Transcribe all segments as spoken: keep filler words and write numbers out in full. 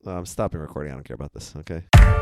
Oh, I'm stopping recording. I don't care about this. Okay.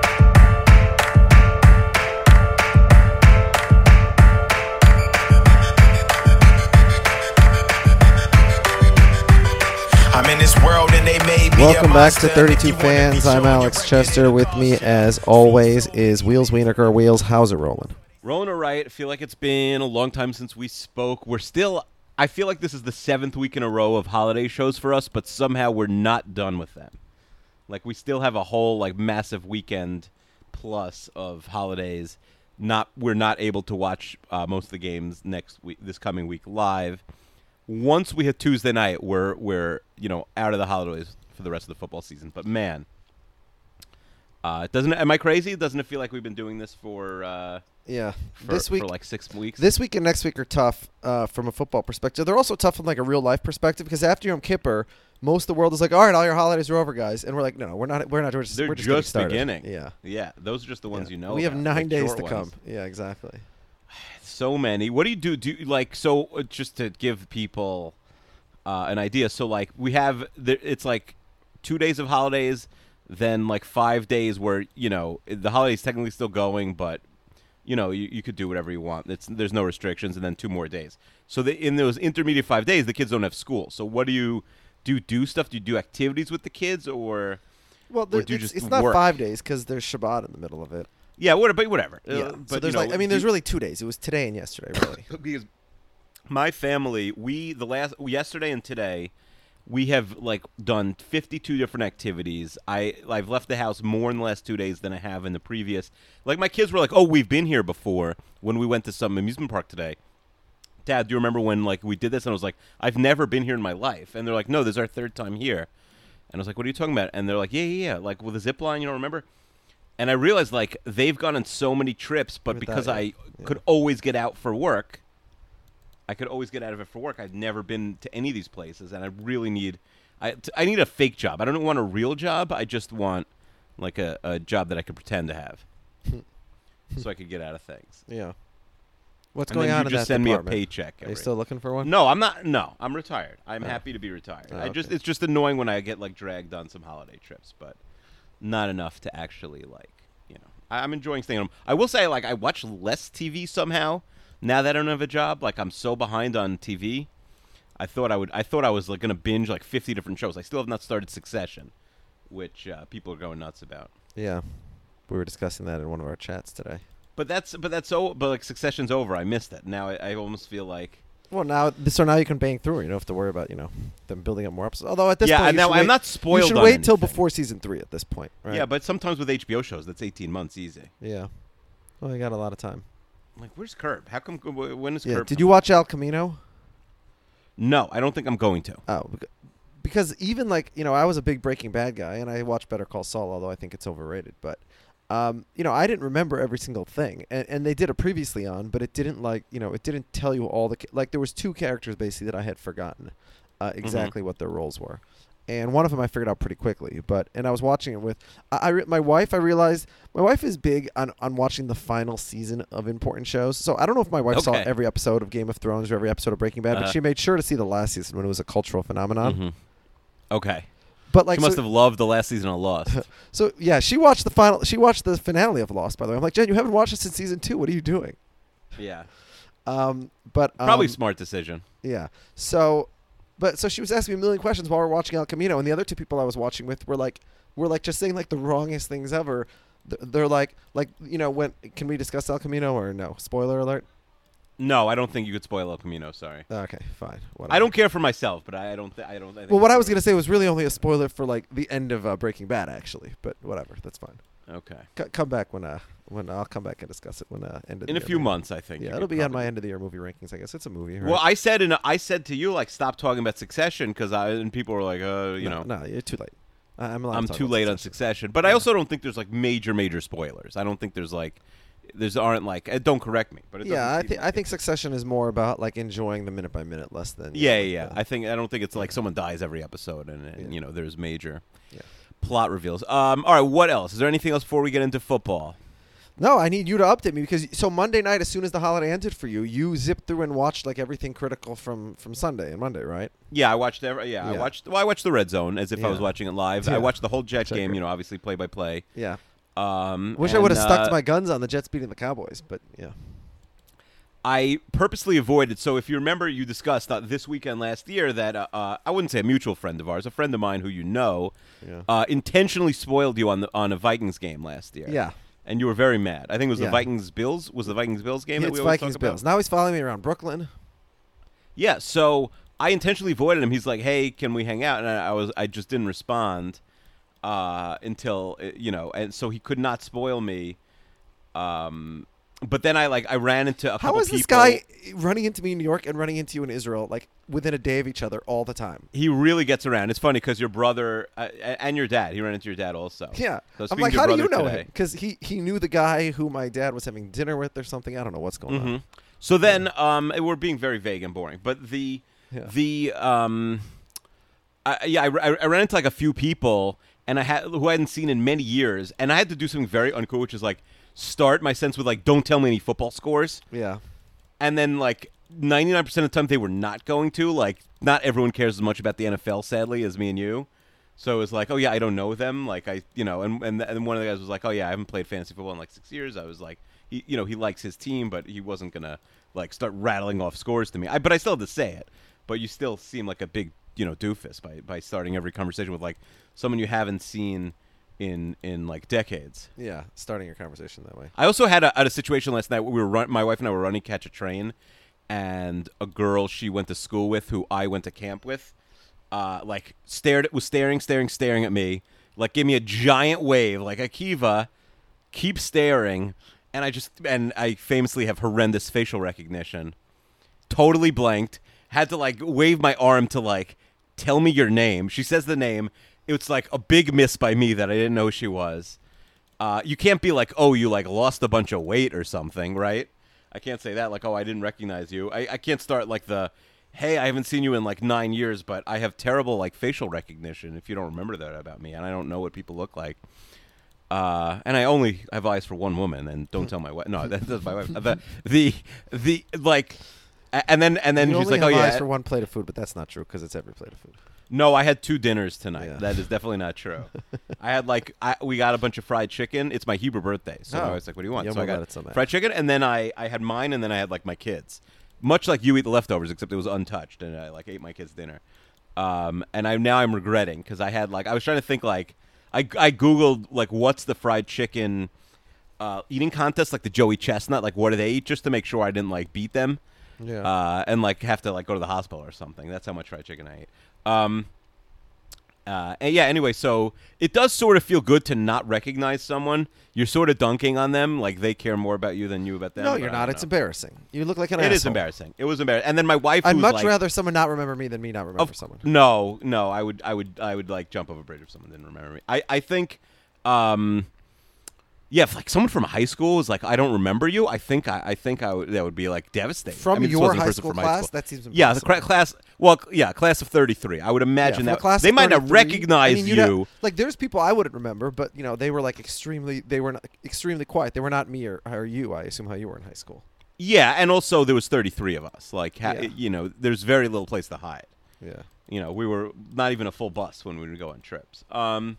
I'm in this world and they made me Welcome a back to monster. thirty-two If you wanna be Fans. I'm sure Alex you're Chester. ready, With me, as always, is Wheels Wienerker. Wheels, how's it rolling? Rolling all right. I feel like it's been a long time since we spoke. We're still, I feel like this is the seventh week in a row of holiday shows for us, but somehow we're not done with them. Like, we still have a whole, like, massive weekend plus of holidays. Not, we're not able to watch uh, most of the games next week, this coming week live. Once we hit Tuesday night, we're, we're, you know, out of the holidays for the rest of the football season. But, man, uh, doesn't am I crazy? Doesn't it feel like we've been doing this for... Uh, Yeah, For, this week, for like six weeks. this week and next week are tough uh, from a football perspective. They're also tough from like a real life perspective because after Yom Kippur, most of the world is like, "All right, all your holidays are over, guys," and we're like, "No, no, we're not. We're not. We're just, They're we're just, just getting started." beginning. Yeah, yeah, those are just the ones yeah. you know. We have about, nine like days short to come. ones. Yeah, exactly. So many. What do you do? Do you, like so? uh, Just to give people uh, an idea. So like we have, there, it's like two days of holidays, then like five days where you know the holiday's technically still going, but you know, you, you could do whatever you want. It's, there's no restrictions, and then two more days. So the, in those intermediate five days, the kids don't have school. So what do you do? You do stuff? Do you do activities with the kids, or Well, or there, do you it's, just it's not work? five days because there's Shabbat in the middle of it. Yeah, what, but whatever. Yeah, Uh, so but there's you know, like, I mean, there's do- really two days. It was today and yesterday, really. because my family, we the last yesterday and today, we have like done fifty-two different activities. I I've left the house more in the last two days than I have in the previous. Like my kids were like, "Oh, we've been here before." When we went to some amusement park today, Dad, do you remember when like we did this? And I was like, "I've never been here in my life." And they're like, "No, this is our third time here." And I was like, "What are you talking about?" And they're like, "Yeah, yeah, yeah, like with the zip line, you don't remember?" And I realized like they've gone on so many trips, but With because that, I yeah. Yeah. could always get out for work. I could always get out of it for work. I've never been to any of these places, and I really need, I, t- I need a fake job. I don't want a real job. I just want like a, a job that I could pretend to have, so I could get out of things. Yeah. What's And going then on you in just that send me a department? paycheck. Are you every- still looking for one? No, I'm not. No, I'm retired. I'm Oh. happy to be retired. Oh, I just okay. it's just annoying when I get like dragged on some holiday trips, but not enough to actually like you know. I, I'm enjoying staying home. I will say like I watch less T V somehow now that I don't have a job. Like I'm so behind on T V. I thought I would. I thought I was like gonna binge like fifty different shows. I still have not started Succession, which uh, people are going nuts about. Yeah. We were discussing that in one of our chats today. But that's but that's so. But like Succession's over. I missed it. Now I, I almost feel like. Well, now so now you can bang through. You don't have to worry about you know them building up more episodes. Although at this Yeah, point, and you now should I'm wait, not spoiled You should on wait till anything. before season three at this point, right? Yeah, but sometimes with H B O shows, that's eighteen months easy. yeah. Well, you got a lot of time. Like, where's Curb? How come? wh- When is Yeah. Curb? Did you watch El Camino? No, I don't think I'm going to. Oh, bec- because even like you know, I was a big Breaking Bad guy, and I watched Better Call Saul, although I think it's overrated. But um, you know, I didn't remember every single thing, and, and they did it previously on, but it didn't like you know, it didn't tell you all the ca- like there was two characters basically that I had forgotten uh, exactly what their roles were. And one of them I figured out pretty quickly, but and I was watching it with I, I re- my wife. I realized my wife is big on, on watching the final season of important shows. So I don't know if my wife saw Okay. every episode of Game of Thrones or every episode of Breaking Bad, Uh-huh. but she made sure to see the last season when it was a cultural phenomenon. Mhm. Okay. But like, she must so, have loved the last season of Lost. so yeah, she watched the final. She watched the finale of Lost. By the way, I'm like, Jen, you haven't watched it since season two. What are you doing? yeah. Um, but um, Probably smart decision. Yeah. So, but so she was asking me a million questions while we were watching El Camino, and the other two people I was watching with were like, were like just saying like the wrongest things ever. Th- They're like, like you know, when can we discuss El Camino or no? Spoiler alert. No, I don't think you could spoil El Camino. Sorry. Okay, fine. I Whatever. don't care for myself, but I, I don't. Th- I don't. I think Well, what it's I was spoiled. gonna say was really only a spoiler for like the end of uh, Breaking Bad, actually. But whatever, that's fine. Okay. C- come back when uh when I'll come back and discuss it when uh end of In the a year few maybe. months, I think. Yeah, you it'll could be on probably- my end of the year movie rankings. I guess it's a movie. Right? Well, I said in a, I said to you like stop talking about Succession because I and people were like, uh, you no, know, no, you're too late. I- I'm allowed to I'm talk too about late on Succession. Succession. But I Yeah. also don't think there's like major major spoilers. I don't think there's like there's aren't like uh, don't correct me, but it Yeah, doesn't I seem think like I it. think Succession is more about like enjoying the minute by minute, less than you Yeah, know, yeah. like, yeah. I think I don't think it's like someone dies every episode, and, and Yeah. you know there's major Yeah. plot reveals. Um, all right, what else? Is there anything else before we get into football? No, I need you to update me because so Monday night, as soon as the holiday ended for you, you zipped through and watched like everything critical from, from Sunday and Monday, right? Yeah, I watched every. Yeah, Yeah. I watched. Well, I watched the Red Zone as if I was Yeah. watching it live. Yeah. I watched the whole Jet Checker. game. You know, obviously play by play. Yeah. Um, Wish I would have and, stuck uh, to my guns on the Jets beating the Cowboys, but yeah. I purposely avoided. So if you remember, you discussed uh, this weekend last year that uh, uh, I wouldn't say a mutual friend of ours, a friend of mine who you know, Yeah. uh, intentionally spoiled you on the on a Vikings game last year. Yeah. And you were very mad. I think it was Yeah. the Vikings Bills. Was the Vikings Bills game that It's we always Vikings talk about? Bills. Now he's following me around Brooklyn. Yeah. So I intentionally avoided him. He's like, "Hey, can we hang out?" And I, I was, I just didn't respond uh, until uh, you know, and so he could not spoil me. Um, but then I like I ran into a How couple is this people. guy running into me in New York and running into you in Israel like within a day of each other all the time? He really gets around. It's funny because your brother uh, and your dad. He ran into your dad also. Yeah. So I'm speaking like, to your how do you brother know today- him? Because he, he knew the guy who my dad was having dinner with or something. I don't know what's going Mhm. on. So then, um, we're being very vague and boring. But the Yeah. the um, I, yeah, I, I I ran into like a few people and I had who I hadn't seen in many years, and I had to do something very uncool, which is like start my sentence with like, "Don't tell me any football scores," Yeah. and then like ninety-nine percent of the time they were not going to. Like, not everyone cares as much about the N F L, sadly, as me and you. So it was like, oh yeah, I don't know them. Like I, you know, and and and one of the guys was like, oh yeah, I haven't played fantasy football in like six years. I was like, he, you know, he likes his team, but he wasn't gonna like start rattling off scores to me. I, but I still had to say it. But you still seem like a big, you know, doofus by by starting every conversation with like someone you haven't seen in in like decades. Yeah. Starting your conversation that way. I also had a, had a situation last night where we were run, my wife and I were running Catch a Train, and a girl she went to school with, who I went to camp with, uh, like stared was staring, staring, staring at me, like gave me a giant wave, like Akiva, keep staring, and I just and I famously have horrendous facial recognition, totally blanked, had to like wave my arm to like tell me your name. She says the name. It's like a big miss by me that I didn't know who she was. Uh, you can't be like, oh, you like lost a bunch of weight or something, right? I can't say that. Like, oh, I didn't recognize you. I, I can't start like the, hey, I haven't seen you in like nine years, but I have terrible like facial recognition if you don't remember that about me, and I don't know what people look like. Uh, and I only have eyes for one woman, and don't tell my wife. No, that, that's my wife. The, the, the, like, a- and then, and then you she's only like, oh have eyes yeah. for one plate of food, but that's not true because it's every plate of food. No, I had two dinners tonight. Yeah. That is definitely not true. I had like I, we got a bunch of fried chicken. It's my Hebrew birthday, so Oh. I was like, "What do you want?" Yum so I got about it so much. fried chicken, and then I, I had mine, and then I had like my kids. Much like you eat the leftovers, except it was untouched, and I like ate my kids' dinner. Um, and I now I'm regretting because I had like I was trying to think like I I googled like what's the fried chicken uh, eating contest, like the Joey Chestnut, like what do they eat, just to make sure I didn't like beat them. Yeah. Uh, and like have to like go to the hospital or something. That's how much fried chicken I ate. Um, uh, and yeah. Anyway, so it does sort of feel good to not recognize someone. You're sort of dunking on them, like they care more about you than you about them. no, but you're I not. don't It's know. embarrassing. You look like an It asshole. is embarrassing. It was embarrassing. And then my wife. I'd who's much like, rather someone not remember me than me not remember of- someone. No, no. I would, I would, I would like jump over a bridge if someone didn't remember me. I, I think, um, yeah, if like someone from high school was like, I don't remember you. I think, I, I think I would, that would be like devastating. From I mean, this your wasn't a high person school from class, school. that seems Yeah, the impossible. cra- class. Well, yeah, class of thirty-three. I would imagine Yeah, that for a class they of might not thirty-three, recognize I mean, you'd you. have- like, there's people I wouldn't remember, but you know, they were like extremely. They were not, extremely quiet. They were not me or, or you. I assume how you were in high school. Yeah, and also there was thirty-three of us. Like, ha- Yeah. you know, there's very little place to hide. Yeah. You know, we were not even a full bus when we would go on trips. Um.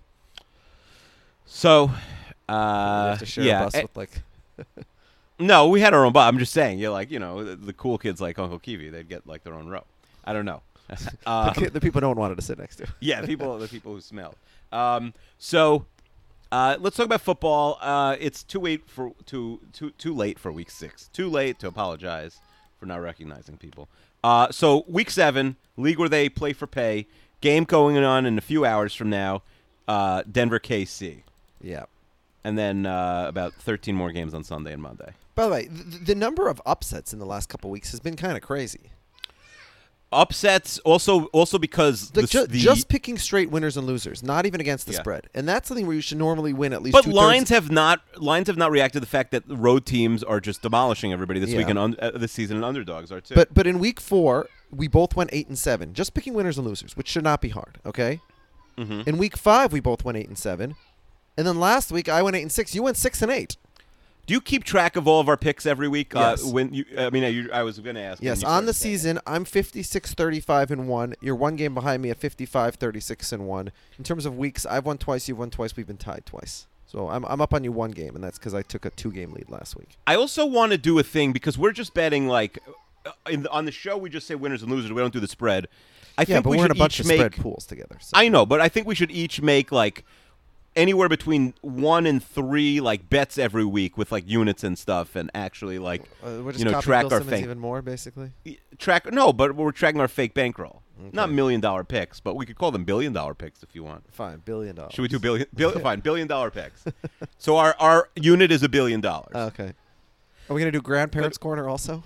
So, you uh, have to share yeah. a bus eh, with like. no, we had our own bus. I'm just saying, you're like, you know, the, the cool kids like Uncle Kiwi, they'd get like their own row. I don't know. um, the, kid, the people no one wanted to sit next to. yeah, people, the people who smelled. Um, so uh, let's talk about football. Uh, it's too late for too too too late for week six. Too late to apologize for not recognizing people. Uh, so week seven, league where they play for pay. Game going on in a few hours from now. Uh, Denver K C, Yeah. and then uh, about thirteen more games on Sunday and Monday. By the way, th- the number of upsets in the last couple weeks has been kind of crazy. Upsets also also because Like the, ju- the just picking straight winners and losers, not even against the Yeah. spread, and that's something where you should normally win at least. But two-thirds. lines have not lines have not reacted to the fact that the road teams are just demolishing everybody this Yeah. week and un- uh, this season, and underdogs are too. But but in week four, we both went eight and seven, just picking winners and losers, which should not be hard. Okay. Mhm. In week five, we both went eight and seven, and then last week I went eight and six. You went six and eight. Do you keep track of all of our picks every week? Yes. Uh, when you, I mean, you, I was going to ask. Yes, when you on the started saying it. season, I'm fifty-six thirty-five and one. You're one game behind me at fifty-five thirty-six and one. In terms of weeks, I've won twice, you've won twice, we've been tied twice. So I'm I'm up on you one game, and that's because I took a two-game lead last week. I also want to do a thing because we're just betting like uh, in the, on the show. We just say winners and losers. We don't do the spread. I yeah, think but we we're in should a bunch each of make. spread pools together. So. I know, but I think we should each make like anywhere between one and three like bets every week with like units and stuff, and actually like uh, we're just you know copying track Bill our Simmons fake even more, basically. track. No, but we're tracking our fake bankroll. Okay. Not million dollar picks, but we could call them billion dollar picks if you want. Fine, billion dollars. Should we do billion? billion fine, billion dollar picks. So our our unit is a billion dollars. Okay. Are we gonna do grandparents' But- corner also?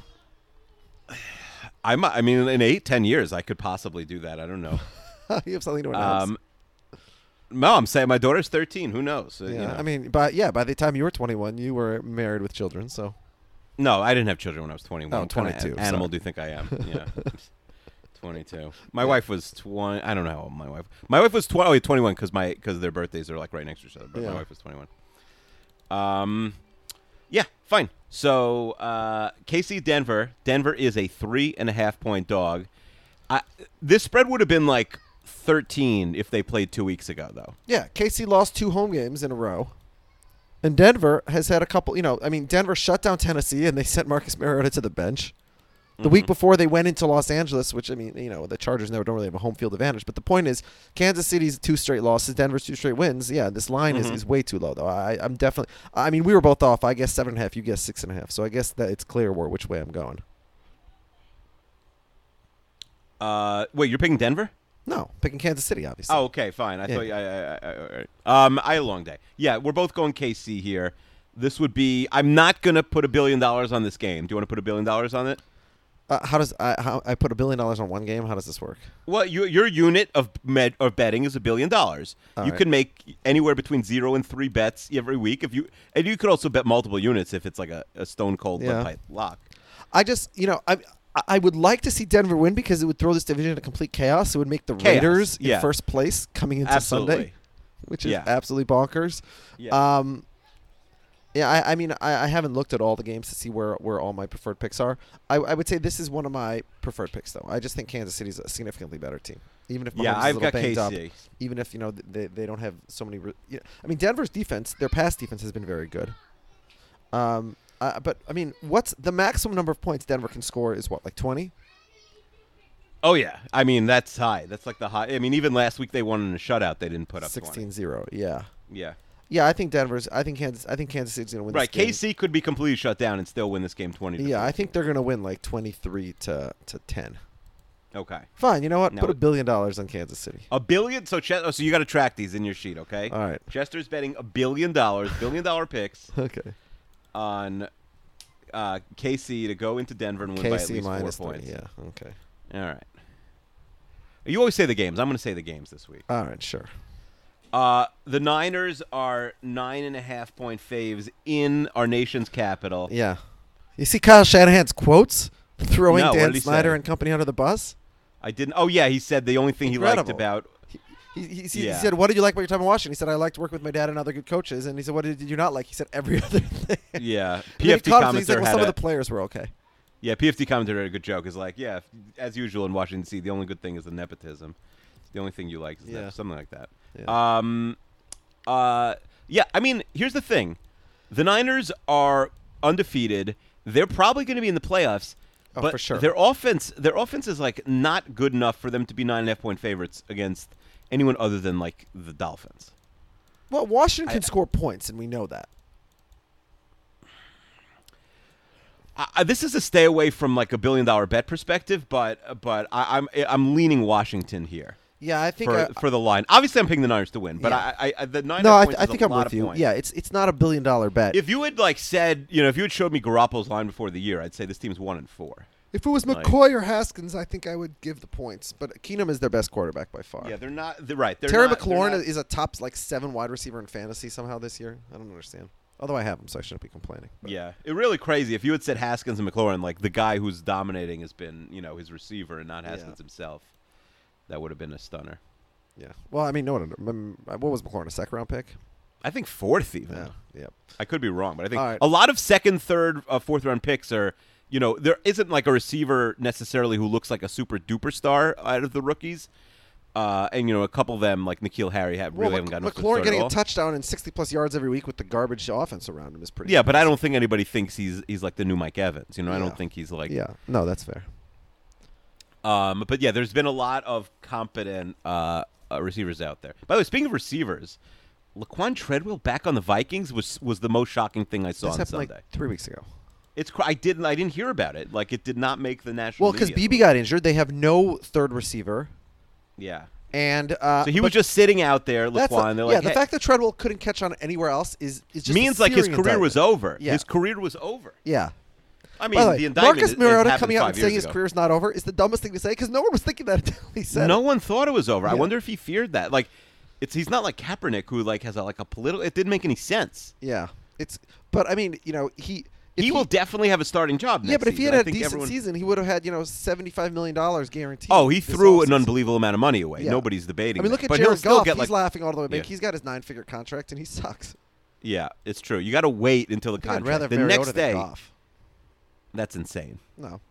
I might, I mean, in eight, ten years, I could possibly do that. I don't know. You have something to announce. Um, no, I'm saying my daughter's thirteen. Who knows? Uh, yeah, you know. I mean, by yeah, by the time you were twenty-one, you were married with children. So No, I didn't have children when I was twenty-one. Oh, What kind of twenty-two, a- animal sorry. do you think I am? Yeah. twenty-two. My wife was twenty. I don't know how old my wife. My wife was twenty. Oh, wait, twenty-one because my because their birthdays are like right next to each other. But Yeah. my wife was twenty-one. Um, yeah, fine. So uh, K C Denver. Denver is a three and a half point dog. I, this spread would have been like thirteen if they played two weeks ago, though. yeah, K C lost two home games in a row, and Denver has had a couple. You know, I mean, Denver shut down Tennessee and they sent Marcus Mariota to the bench. The week before they went into Los Angeles, which I mean, you know, the Chargers never don't really have a home field advantage. But the point is, Kansas City's two straight losses, Denver's two straight wins. Yeah, this line is, Mhm. is way too low though. I, I'm definitely. I mean, we were both off. I guess seven and a half. You guess six and a half. So I guess that it's clear where which way I'm going. Uh, wait, you're picking Denver? No, picking Kansas City, obviously. Oh, okay, fine. I Yeah. thought. I, I, I, all right. Um, I had a long day. Yeah, we're both going K C here. This would be. I'm not gonna put a billion dollars on this game. Do you want to put a billion dollars on it? Uh, how does I how I put a billion dollars on one game? How does this work? Well, your your unit of med, of betting is a billion dollars. All you right. can make anywhere between zero and three bets every week. If you and you could also bet multiple units if it's like a, a stone cold Yeah. lead pipe lock. I just, you know, I I would like to see Denver win because it would throw this division into complete chaos. It would make the Chaos, Raiders yeah. in first place coming into Absolutely. Sunday, which is Yeah. absolutely bonkers. Yeah. Um, yeah, I, I mean, I, I haven't looked at all the games to see where, where all my preferred picks are. I, I would say this is one of my preferred picks, though. I just think Kansas City's a significantly better team, even if Mahomes yeah, is a I've little got banged K up. C. Even if you know th- they they don't have so many. Re- you know, I mean, Denver's defense, their pass defense has been very good. Um, uh, but I mean, what's the maximum number of points Denver can score? Is what, like twenty? Oh yeah, I mean that's high. That's like the high. I mean even last week they won in a shutout. They didn't put up sixteen zero. Yeah. twenty. Yeah. Yeah, I think Denver's. I think Kansas. I think Kansas City's gonna win. Right. This game. K C could be completely shut down and still win this game twenty. To Yeah, I fifteen. think they're gonna win like twenty-three to to ten. Okay. Fine. You know what? Now Put a it- billion dollars on Kansas City. A billion. So Ches- oh, so you got to track these in your sheet, okay? All right. Chester's betting a billion dollars, billion dollar picks Okay. on uh, K C to go into Denver and win by at K C least four minus points. three. Yeah. Okay. All right. You always say the games. I'm going to say the games this week. All right. Sure. Uh, the Niners are nine and a half point faves in our nation's capital. Yeah. You see Kyle Shanahan's quotes throwing No, what Dan did he Snyder say? and company under the bus. I didn't. Oh yeah, he said the only thing he liked Incredible. about. He, he, he, Yeah. he said, "What did you like about your time in Washington?" He said, "I liked working with my dad and other good coaches." And he said, "What did you not like?" He said, "Every other thing." Yeah, And then P he F T caught him, He's like, commentator "Well, had some a, of the players were okay." yeah. P F T commentator had a good joke. Is like, yeah, as usual in Washington D C, the only good thing is the nepotism. The only thing you like is Yeah. that, something like that. Yeah. Um, uh, yeah. I mean, here's the thing: the Niners are undefeated. They're probably going to be in the playoffs. Oh, but for sure. Their offense, their offense is like not good enough for them to be nine and a half point favorites against anyone other than like the Dolphins. Well, Washington can I- score points, and we know that. I, I- this is a stay away from like a billion dollar bet perspective, but but I, I'm I'm leaning Washington here Yeah, I think. for I, for the line. Obviously, I'm picking the Niners to win, but Yeah. I, I, I the nine no, I, points th- I is think a I'm lot with of you. points. Yeah, it's it's not a billion dollar bet. If you had like said, you know, if you had showed me Garoppolo's line before the year, I'd say this team's one and four. If it was Like- McCoy or Haskins, I think I would give the points. But Keenum is their best quarterback by far. Yeah, they're not. They're right. They're Terry not, they're McLaurin not- is a top like seven wide receiver in fantasy somehow this year. I don't understand. Although I have him, so I shouldn't be complaining. But Yeah, it really crazy. If you had said Haskins and McLaurin, like the guy who's dominating has been, you know, his receiver and not Yeah. Haskins himself, that would have been a stunner. yeah. Well, I mean, no one. um, What was McLaurin, a second round pick? I think fourth even. Yeah. Yep. I could be wrong, but I think All right. a lot of second, third, uh, fourth round picks are, you know, there isn't like a receiver necessarily who looks like a super duper star out of the rookies. Uh, and, you know, a couple of them, like N'Keal Harry, have, really well, haven't gotten off to the McLaurin start getting at a all. touchdown and sixty-plus yards every week with the garbage offense around him is pretty Yeah, but I impressive. don't think anybody thinks he's he's like the new Mike Evans. You know, I Yeah. don't think he's like. Yeah. No, that's fair. Um, but yeah, there's been a lot of competent uh, uh, receivers out there. By the way, speaking of receivers, Laquan Treadwell back on the Vikings was was the most shocking thing I saw This on happened Sunday. like three weeks ago. It's cr- I didn't I didn't hear about it. Like it did not make the national. Well, because media. B B got injured, they have no third receiver, Yeah. and uh, So he but was just sitting out there, that's Laquan. a- They're yeah. like, the hey, fact that Treadwell couldn't catch on anywhere else is is just a means like his searing career was indictment. over. Yeah. His career was over. Yeah. I mean, By the the way, indictment Marcus is- Mariota happened coming out five and saying years his ago. career's not over is the dumbest thing to say because no one was thinking that until he said No it. one thought it was over. I Yeah. wonder if he feared that. Like, it's he's not like Kaepernick who like has a, like a political. It didn't make any sense. Yeah. It's but I mean, you know, he if He will definitely have a starting job. Yeah, next but if he season. had I a think decent everyone- season, he would have had, you know, seventy-five million dollars guaranteed. Oh, he this threw an offseason. unbelievable amount of money away. Yeah. Nobody's debating. I mean, that. look at but he'll Jared still Goff. get He's like, laughing all the way back. Yeah. He's got his nine-figure contract, and he sucks. yeah, it's true. You got to wait until the I think I'd contract. rather The Mariota next than day, Goff. that's insane. No.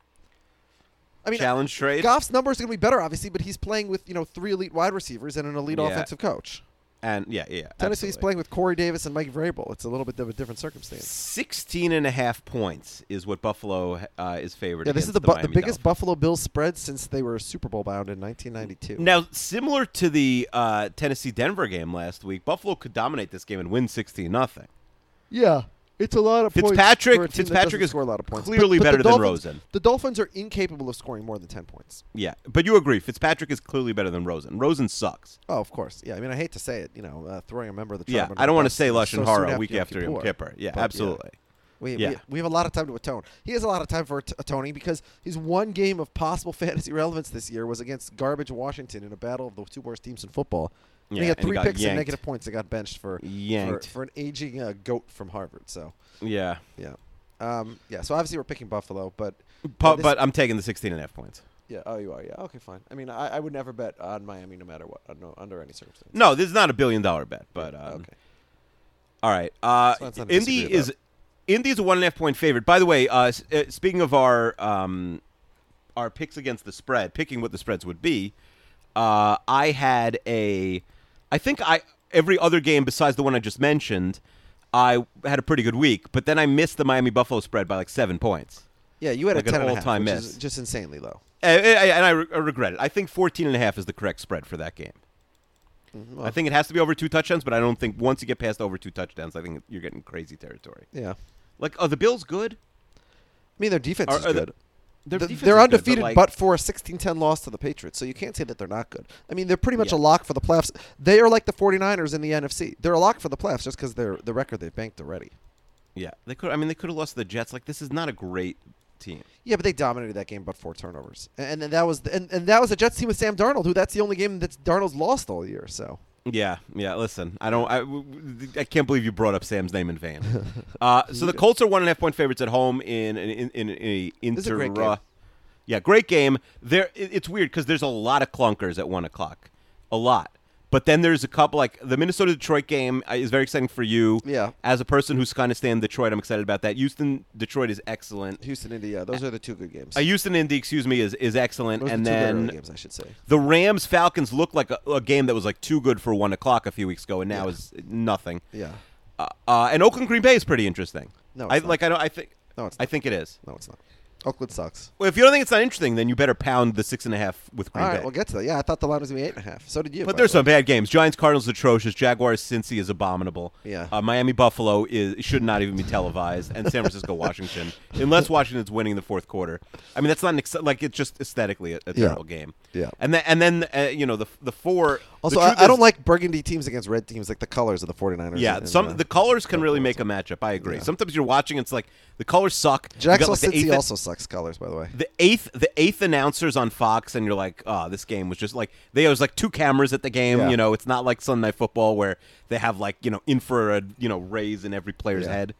I mean, Challenge trade. Goff's numbers are going to be better, obviously, but he's playing with, you know, three elite wide receivers and an elite Yeah. offensive coach. And yeah, yeah. Tennessee's absolutely. playing with Corey Davis and Mike Vrabel. It's a little bit of a different circumstance. sixteen and a half points is what Buffalo uh, is favored. Yeah, this is against the, bu- the Miami biggest Dolphins. Buffalo Bills spread since they were Super Bowl bound in nineteen ninety-two. Now, similar to the uh, Tennessee-Denver game last week, Buffalo could dominate this game and win sixteen nothing. Yeah, it's a lot of Fitzpatrick- points. for a team that Fitzpatrick doesn't is score a lot of points. clearly But- but better the than Dolphins- Rosen. The Dolphins are incapable of scoring more than ten points. Yeah, but you agree, Fitzpatrick is clearly better than Rosen. Rosen sucks. Oh, of course. Yeah, I mean, I hate to say it, you know, uh, throwing a member of the tribe Yeah, under I don't the want to bus say so Lush and soon Hara a week after Yom Kippur. Kippur. Yeah, But, yeah. absolutely. We, Yeah. we we have a lot of time to atone. He has a lot of time for at- atoning because his one game of possible fantasy relevance this year was against garbage Washington in a battle of the two worst teams in football. And Yeah, he had and he three got picks and yanked. negative points that got benched for for, Yanked. for an aging uh, goat from Harvard. So Yeah. yeah, um, yeah. So obviously we're picking Buffalo, but But, this- but I'm taking the sixteen and a half points. yeah. Oh, you are. Yeah. Okay, fine. I mean, I, I would never bet on Miami no matter what, uh, no, under any circumstance. No, this is not a billion dollar bet, but um, okay. all right. Uh, So that's not to Indy disagree is about. Indy is a one and a half point favorite. By the way, uh, s- uh, speaking of our um, our picks against the spread, picking what the spreads would be, uh, I had a, I think I every other game besides the one I just mentioned, I had a pretty good week. But then I missed the Miami Buffalo spread by like seven points. Yeah, you had like a an ten and a half, all-time which miss. is just insanely low. And, and I, re- I regret it. I think fourteen and a half is the correct spread for that game. Mhm, I well, think it has to be over two touchdowns, but I don't think once you get past over two touchdowns, I think you're getting crazy territory. yeah. Like, are the Bills good? I mean, their defense Are- is are the- good. Their Th- defense they're is good, undefeated, like- but for a sixteen ten loss to the Patriots, so you can't say that they're not good. I mean, they're pretty much Yeah. a lock for the playoffs. They are like the 49ers in the N F C. They're a lock for the playoffs just because they're the record they've banked already. Yeah, they could. I mean, they could have lost to the Jets. Like, this is not a great team. Yeah, but they dominated that game, but four turnovers, and, and that was the, and, and that was a Jets team with Sam Darnold, who that's the only game that Darnold's lost all year. So Yeah, yeah. Listen, I don't. I, w- w- I can't believe you brought up Sam's name in vain. Uh, so the Colts are one and a half point favorites at home in in in, in a inter. This is a great game. uh, yeah, great game. There, it, it's weird because there's a lot of clunkers at one o'clock, a lot. But then there's a couple like the Minnesota Detroit game uh, is very exciting for you. Yeah. As a person who's kind of staying Detroit, I'm excited about that. Houston Detroit is excellent. Houston, India, those are the two good games. Uh, Houston Indy, excuse me, is is excellent, those and are the two good then early games, I should say. the Rams Falcons looked like a, a game that was like too good for one o'clock a few weeks ago, and now Yeah. is nothing. Yeah. Uh, uh, and Oakland Green Bay is pretty interesting. No, I it's not. like. I don't. I think. No, it's I not. think it is. No, it's not. Oakland sucks. Well, if you don't think it's not interesting, then you better pound the six and a half with Green All right, Bay. we'll get to that. Yeah, I thought the line was going to be eight and a half. So did you. But by there's the way. some bad games. Giants Cardinals atrocious. Jaguars Cincy is abominable. Yeah. Uh, Miami Buffalo is should not even be televised, and San Francisco Washington, unless Washington's winning the fourth quarter. I mean, that's not an ex- like it's just aesthetically a, a Yeah. terrible game. Yeah. And then and then uh, you know the the four. Also, the I, truth I don't is- like burgundy teams against red teams, like the colors of the 49ers. Yeah, and, some uh, the colors can really Buffalo. make a matchup. I agree. Yeah. Sometimes you're watching, it's like the colors suck. You got, Jacksonville like, the Cincy eighth- also sucks colors, by the way. The eighth, the eighth announcers on Fox, and you're like, oh, this game was just like they was like two cameras at the game. Yeah. You know, it's not like Sunday Night Football where they have like you know infrared you know rays in every player's Yeah. head.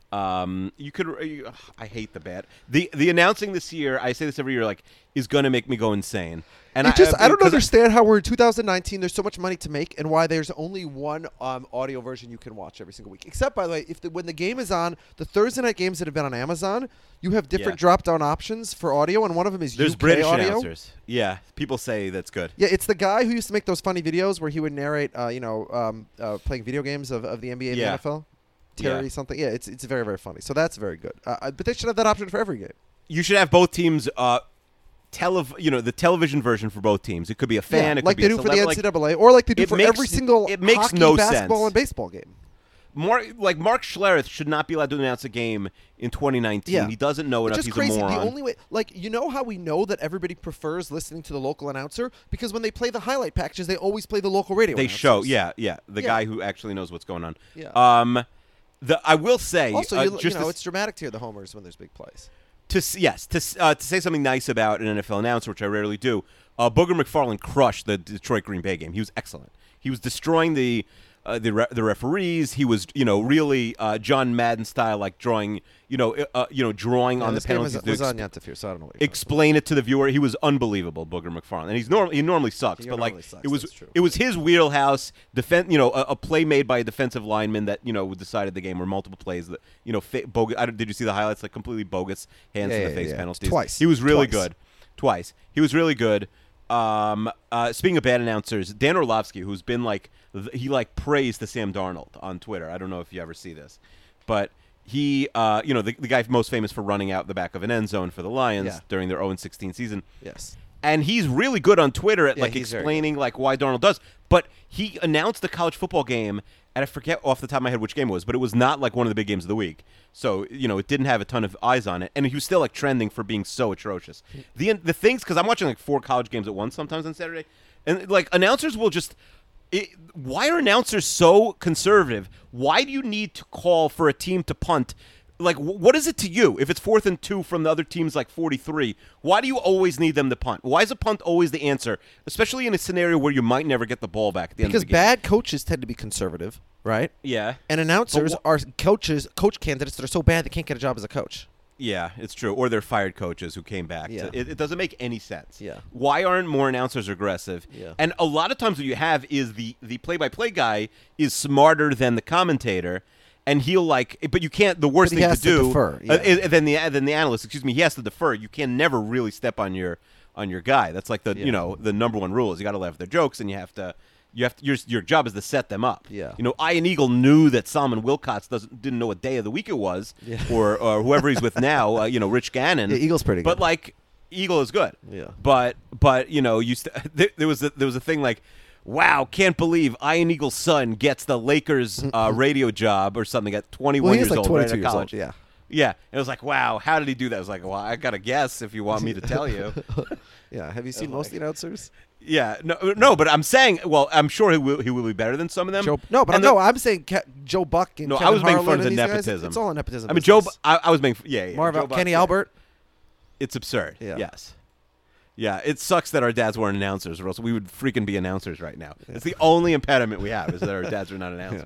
Um, you could. You, ugh, I hate the bad. The the announcing this year. I say this every year. Like, is going to make me go insane. And it just, I, I don't 'cause understand how we're in two thousand nineteen. There's so much money to make, and why there's only one um, audio version you can watch every single week. Except, by the way, if the, when the game is on, the Thursday night games that have been on Amazon, you have different Yeah. drop-down options for audio, and one of them is There's U K British audio. announcers. Yeah, people say that's good. Yeah, it's the guy who used to make those funny videos where he would narrate, uh, you know, um, uh, playing video games of, of the N B A and Yeah. the N F L. Terry Yeah. something. Yeah, it's it's very, very funny. So that's very good. Uh, but they should have that option for every game. You should have both teams. Uh, telev- you know, the television version for both teams. It could be a fan. Yeah, it like could they be do a for the celeb, N like, C double A, or like they do it for makes- every single it makes hockey, no basketball, sense. and baseball game. Mark, like Mark Schlereth should not be allowed to announce a game in twenty nineteen. Yeah. He doesn't know It's enough. just He's crazy. a moron. The only way, like, you know how we know that everybody prefers listening to the local announcer? Because when they play the highlight packages, they always play the local radio they announcers. show, yeah, yeah, the Yeah. guy who actually knows what's going on. Yeah. Um, the I will say Also, uh, you, just you know, to, it's dramatic to hear the homers when there's big plays. to s- yes to s- uh, to say something nice about an N F L announcer, which I rarely do. Uh, Booger McFarland crushed the Detroit Green Bay game. He was excellent. He was destroying the. Uh, the re- the referees, he was you know really uh, John Madden style, like drawing you know uh, you know drawing Yeah, on the this game penalties. was, to was ex- on Yantafir, so I don't know what you're talking explain it to the viewer. He was unbelievable, Booger McFarland, and he's normal. He normally sucks, He but normally like sucks, it was that's true. it was his wheelhouse. Defend, you know, a, a play made by a defensive lineman that you know decided the game, or multiple plays that you know fa- bogus. I don't, did you see the highlights? Like completely bogus hands Yeah, to the yeah, face yeah. penalties. Twice. He was really Twice. good. Twice. He was really good. Um, uh, speaking of bad announcers, Dan Orlovsky, who's been like th- he like praised the Sam Darnold on Twitter. I don't know if you ever see this, but he, uh, you know, the, the guy most famous for running out the back of an end zone for the Lions Yeah. during their oh and sixteen season. Yes. And he's really good on Twitter at Yeah, like he's very explaining like why Darnold does. But he announced the college football game, and I forget off the top of my head which game it was, but it was not like one of the big games of the week. So you know, it didn't have a ton of eyes on it, and he was still like trending for being so atrocious. The the things because I'm watching like four college games at once sometimes on Saturday, and like announcers will just. It, why are announcers so conservative? Why do you need to call for a team to punt? Like, wh- what is it to you if it's fourth and two from the other team's like forty-three? Why do you always need them to punt? Why is a punt always the answer, especially in a scenario where you might never get the ball back at the Because end of the game? bad coaches tend to be conservative, right? Yeah, And announcers But wh- are coaches, coach candidates that are so bad they can't get a job as a coach. yeah, it's true. Or they're fired coaches who came back. Yeah. It, it doesn't make any sense. Yeah. Why aren't more announcers aggressive? Yeah. And a lot of times what you have is the the play-by-play guy is smarter than the commentator. And he'll like, but you can't. The worst But he thing has to to do, defer, uh, yeah. is- than the than the analyst. Excuse me, he has to defer. You can never really step on your on your guy. That's like the Yeah. you know the number one rule is you got to laugh at their jokes, and you have to you have to, your your job is to set them up. Yeah. You know, Ian Eagle knew that Solomon Wilcots doesn't didn't know what day of the week it was, Yeah. or or whoever he's with now. Uh, you know, Rich Gannon. Yeah, Eagle's pretty But good. like, Eagle is good. Yeah. But but you know, you st- there, there was a, there was a thing like. Wow, can't believe Ian Eagle's son gets the Lakers uh, radio job or something at twenty-one Well, he years is like old, right twenty-two out of years college. old. Yeah. Yeah, it was like, wow, how did he do that? I was like, well, I got to guess if you want me to tell you. Yeah. Have you seen most of the announcers? Yeah, no, no, but I'm saying, well, I'm sure he will. He will be better than some of them. Joe, no, but And no, the- I'm saying Ke- Joe Buck and No, I Kevin was making fun Harlan of the and these guys, nepotism. It's all a nepotism. I mean, Joe. business. I, I was making, yeah, yeah Marv, Joe Buck, Kenny yeah. Albert. It's absurd. Yeah. Yes. Yeah, it sucks that our dads weren't announcers, or else we would freaking be announcers right now. It's the only impediment we have is that our dads are not announcers.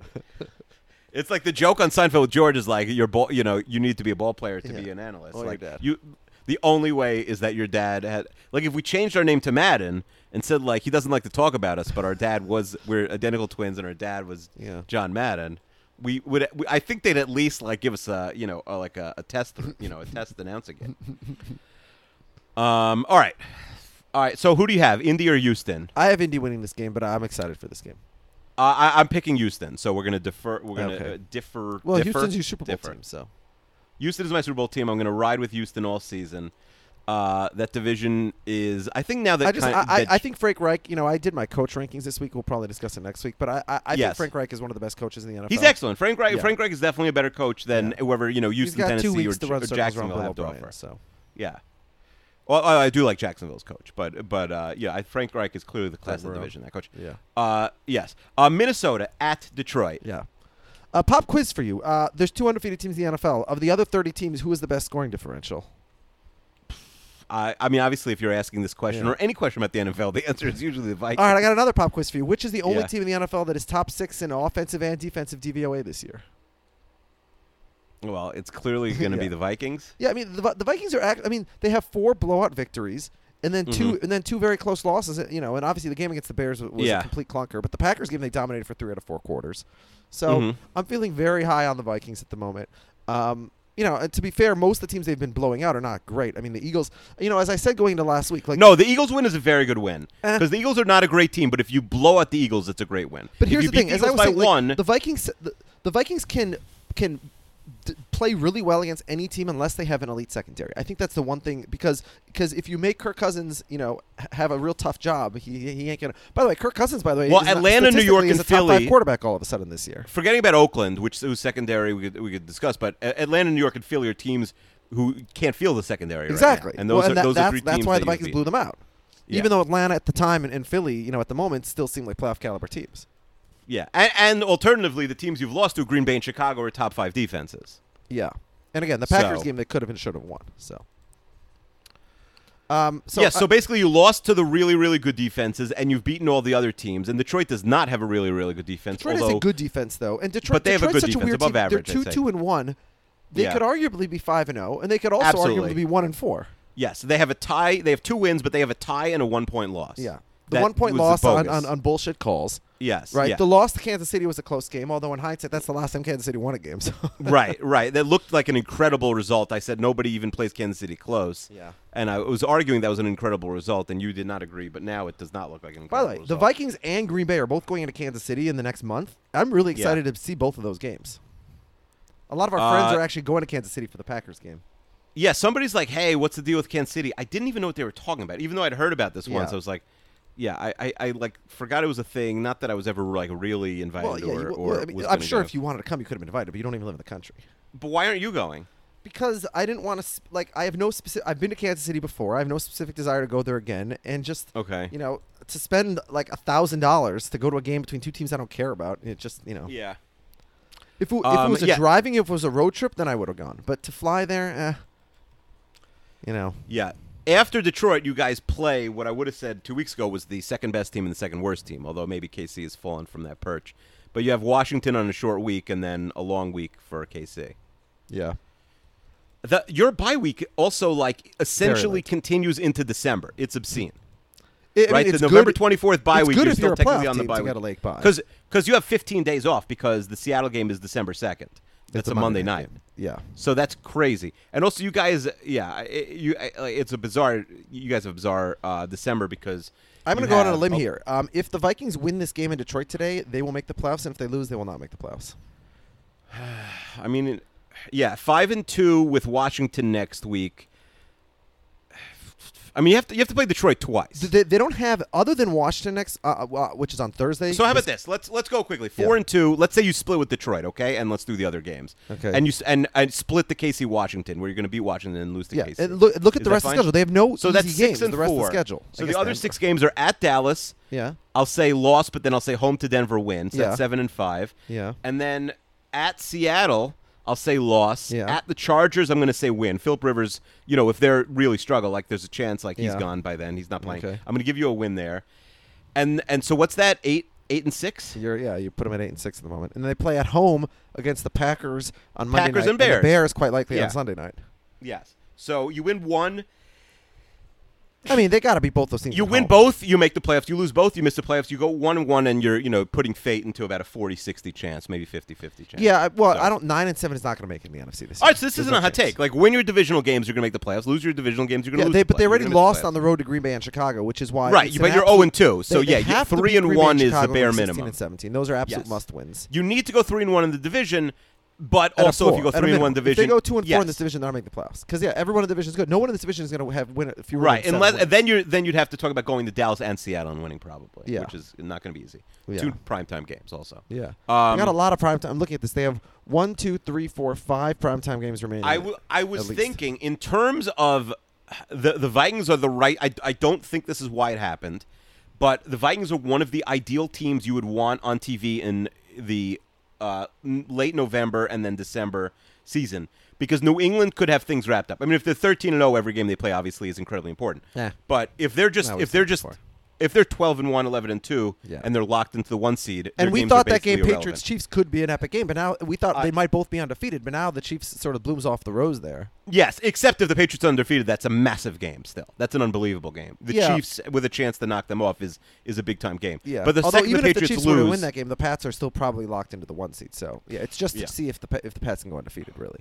It's like the joke on Seinfeld with George is like, you're ball, you know, you need to be a ball player to Yeah. be an analyst. Or your like dad. you, the only way is that your dad had, like, if we changed our name to Madden and said like he doesn't like to talk about us, but our dad was, we're identical twins, and our dad was Yeah. John Madden. We would, we, I think they'd at least like give us a, you know, a, like a, a test, you know, a test announcing it. Um. All right. All right. So who do you have, Indy or Houston? I have Indy winning this game, but I'm excited for this game. Uh, I, I'm picking Houston. So we're gonna defer. We're gonna Okay. uh, differ. Well, differ, Houston's your Super Bowl differ. team, so Houston is my Super Bowl team. I'm gonna ride with Houston all season. Uh, that division is. I think now that I just kind I, I, that- I think Frank Reich. You know, I did my coach rankings this week. We'll probably discuss it next week. But I I, I Yes. think Frank Reich is one of the best coaches in the N F L. he's excellent. Frank Reich. Yeah. Frank Reich is definitely a better coach than Yeah. whoever you know He's Houston, got Tennessee, two weeks or, to run or circles around Jacksonville Bill have to O'Brien. offer. So Yeah. Well, I, I do like Jacksonville's coach, but but uh, yeah, I, Frank Reich is clearly the class of the Moreau. division. That coach. yeah, Uh, yes. Uh, Minnesota at Detroit. yeah. Uh, pop quiz for you. Uh, there's two undefeated teams in the N F L. Of the other thirty teams, who is the best scoring differential? I, I mean, obviously, if you're asking this question Yeah. or any question about the N F L, the answer is usually the Vikings. All right, I got another pop quiz for you. Which is the only Yeah. team in the N F L that is top six in offensive and defensive D V O A this year? Well, it's clearly going to Yeah. be the Vikings. Yeah, I mean the Vi- the Vikings are. Act- I mean they have four blowout victories. And then two, Mhm. and then two very close losses. You know, and obviously the game against the Bears was, was Yeah. a complete clunker. But the Packers game they dominated for three out of four quarters. So Mhm. I'm feeling very high on the Vikings at the moment. Um, you know, and to be fair, most of the teams they've been blowing out are not great. I mean, the Eagles. You know, as I said going into last week, like No, the Eagles win is a very good win Eh. because the Eagles are not a great team. But if you blow out the Eagles, it's a great win. But if here's you the thing: beat the as I Eagles was by saying, like, one, the Vikings, the, the Vikings can can d- play really well against any team unless they have an elite secondary. I think that's the one thing because because if you make Kirk Cousins, you know, h- have a real tough job, he he ain't gonna. By the way, Kirk Cousins, by the way, Well, is not- Atlanta, New York, statistically is and a top Philly- five quarterback all of a sudden this year. forgetting about Oakland, which was secondary, we could, we could discuss. But A- Atlanta, New York, and Philly are teams who can't feel the secondary. Exactly, right now. And those well, are and that, those that's, are three that's teams why that the you Vikings beat. blew them out. Yeah. Even though Atlanta at the time and, and Philly, you know, at the moment, still seem like playoff caliber teams. Yeah, and, and alternatively, the teams you've lost to, Green Bay and Chicago, are top five defenses. Yeah, and again, the Packers So- game they could have and should have won. So, um, so yeah, so uh, basically you lost to the really, really good defenses, and you've beaten all the other teams. And Detroit does not have a really, really good defense. Detroit although has a good defense though, and Detroit. But they have a Detroit's good such defense, a weird above team. average, They're I'd two, say. two and one. They Yeah. could arguably be five and zero, and they could also Absolutely. arguably be one and four. yes, they have a tie. They have two wins, but they have a tie and a one-point loss. Yeah, the That one point was loss on, bogus. on, on bullshit calls. Yes, Right. yeah. The loss to Kansas City was a close game, although in hindsight, that's the last time Kansas City won a game. So. right, right. That looked like an incredible result. I said nobody even plays Kansas City close. Yeah. And I was arguing that was an incredible result, and you did not agree. But now it does not look like an By the incredible way, result. the Vikings and Green Bay are both going into Kansas City in the next month. I'm really Yeah. excited to see both of those games. A lot of our friends Uh, are actually going to Kansas City for the Packers game. Yeah, somebody's like, "Hey, what's the deal with Kansas City?" I didn't even know what they were talking about, even though I'd heard about this once. Yeah. I was like, "Yeah, I, I, I like forgot it was a thing." Not that I was ever like really invited Well, yeah, or, you, or well, I mean, was I'm gonna sure go. if you wanted to come, you could have been invited, but you don't even live in the country. But why aren't you going? Because I didn't want to, sp- like, I have no specific. I've been to Kansas City before. I have no specific desire to go there again, and just, Okay. you know, to spend like a thousand dollars to go to a game between two teams I don't care about. It just, you know, Yeah. if it, if Um, it was a yeah. driving, if it was a road trip, then I would have gone. But to fly there, eh, you know, Yeah. After Detroit, you guys play what I would have said two weeks ago was the second best team and the second worst team, although maybe K C has fallen from that perch. But you have Washington on a short week and then a long week for K C. yeah. The, your bye week also like essentially late. continues into December. It's obscene. I- I mean, right, it's the November good- twenty-fourth bye it's week, good you're if still you're a technically playoff on the team bye to week. get a late bye. Because you have fifteen days off because the Seattle game is December second. That's It's a Monday night. game. Yeah. So that's crazy. And also, you guys, yeah, it, you, I- it's a bizarre. You guys have a bizarre uh, December because I'm going you to go out on a have- limb oh, here. Um, if the Vikings win this game in Detroit today, they will make the playoffs, and if they lose, they will not make the playoffs. I mean, yeah, five and two with Washington next week. I mean, you have to you have to play Detroit twice. They, they don't have, other than Washington next, uh, uh, which is on Thursday. So how about this- this? Let's let's go quickly. Four Yeah. and two. Let's say you split with Detroit, okay? And let's do the other games. Okay. And you s- and and split the K C Washington, where you're going to beat Washington and lose to Yeah, K C. and look, look at Is the that rest of fine? the schedule. They have no So easy that's games six in and the rest four. of the schedule. So I the guess other Denver. six games are at Dallas. Yeah, I'll say loss, but then I'll say home to Denver win. So Yeah. that's seven and five. yeah. And then at Seattle, I'll say loss. Yeah. At the Chargers, I'm going to say win. Philip Rivers, you know, if they're really struggle, like there's a chance like he's Yeah. gone by then. He's not playing. Okay. I'm going to give you a win there. And and so what's that? Eight eight and six? You're, yeah, you put them at eight and six at the moment, and then they play at home against the Packers on Monday Packers night. and Bears. the Bears quite likely Yeah. on Sunday night. Yes. So you win one. I mean, they got to beat both those teams. You at win home. both, you make the playoffs. You lose both, you miss the playoffs. You go one and one, and you're you know putting fate into about a forty sixty chance, maybe fifty fifty chance. Yeah, I- well, So- I don't. Nine and seven is not going to make it in the N F C this year. All right, so this There's isn't no a hot chance. take. Like win your divisional games, you're gonna make the playoffs. Lose your divisional games, you're gonna Yeah, lose. they, the but they playoffs. already You're gonna miss lost the on the road to Green Bay and Chicago, which is why. Right, it's but an you're absolute- oh and two, so they- they yeah, you- have to three beat and Green Bay one is the Chicago bare and sixteen minimum. and seventeen. Those are absolute Yes. must-wins. You need to go three and one in the division, but At a also if four, you go at a three and one minimum. division, if they go two and four in yes. this division, they'll make the playoffs. Because yeah, everyone in the division is good. No one in this division is going to have win a few. right, unless and then you then you'd have to talk about going to Dallas and Seattle and winning probably, Yeah. which is not going to be easy. Yeah. Two primetime games also. Yeah, Um, they got a lot of prime time. I'm looking at this. They have one, two, three, four, five primetime games remaining. I, w- I was at least. thinking in terms of the the Vikings are the right. I, I don't think this is why it happened, but the Vikings are one of the ideal teams you would want on T V in the uh, n- late November and then December season because New England could have things wrapped up. I mean, if they're thirteen and oh every game they play, obviously is incredibly important. Yeah. But if they're just No, we've if they're seen it just before. if they're twelve and one, eleven and two, Yeah. and they're locked into the one seed, And their we games are thought that game, basically irrelevant. Patriots Chiefs, could be an epic game, but now we thought I- they might both be undefeated. But now the Chiefs sort of blooms off the rose there. Yes, except if the Patriots are undefeated, that's a massive game. Still, that's an unbelievable game. The Yeah. Chiefs with a chance to knock them off is is a big time game. Yeah, but the although second even the if the Patriots Chiefs were to lose, win that game, the Pats are still probably locked into the one seed. So yeah, it's just Yeah. to see if the Pa- if the Pats can go undefeated, really.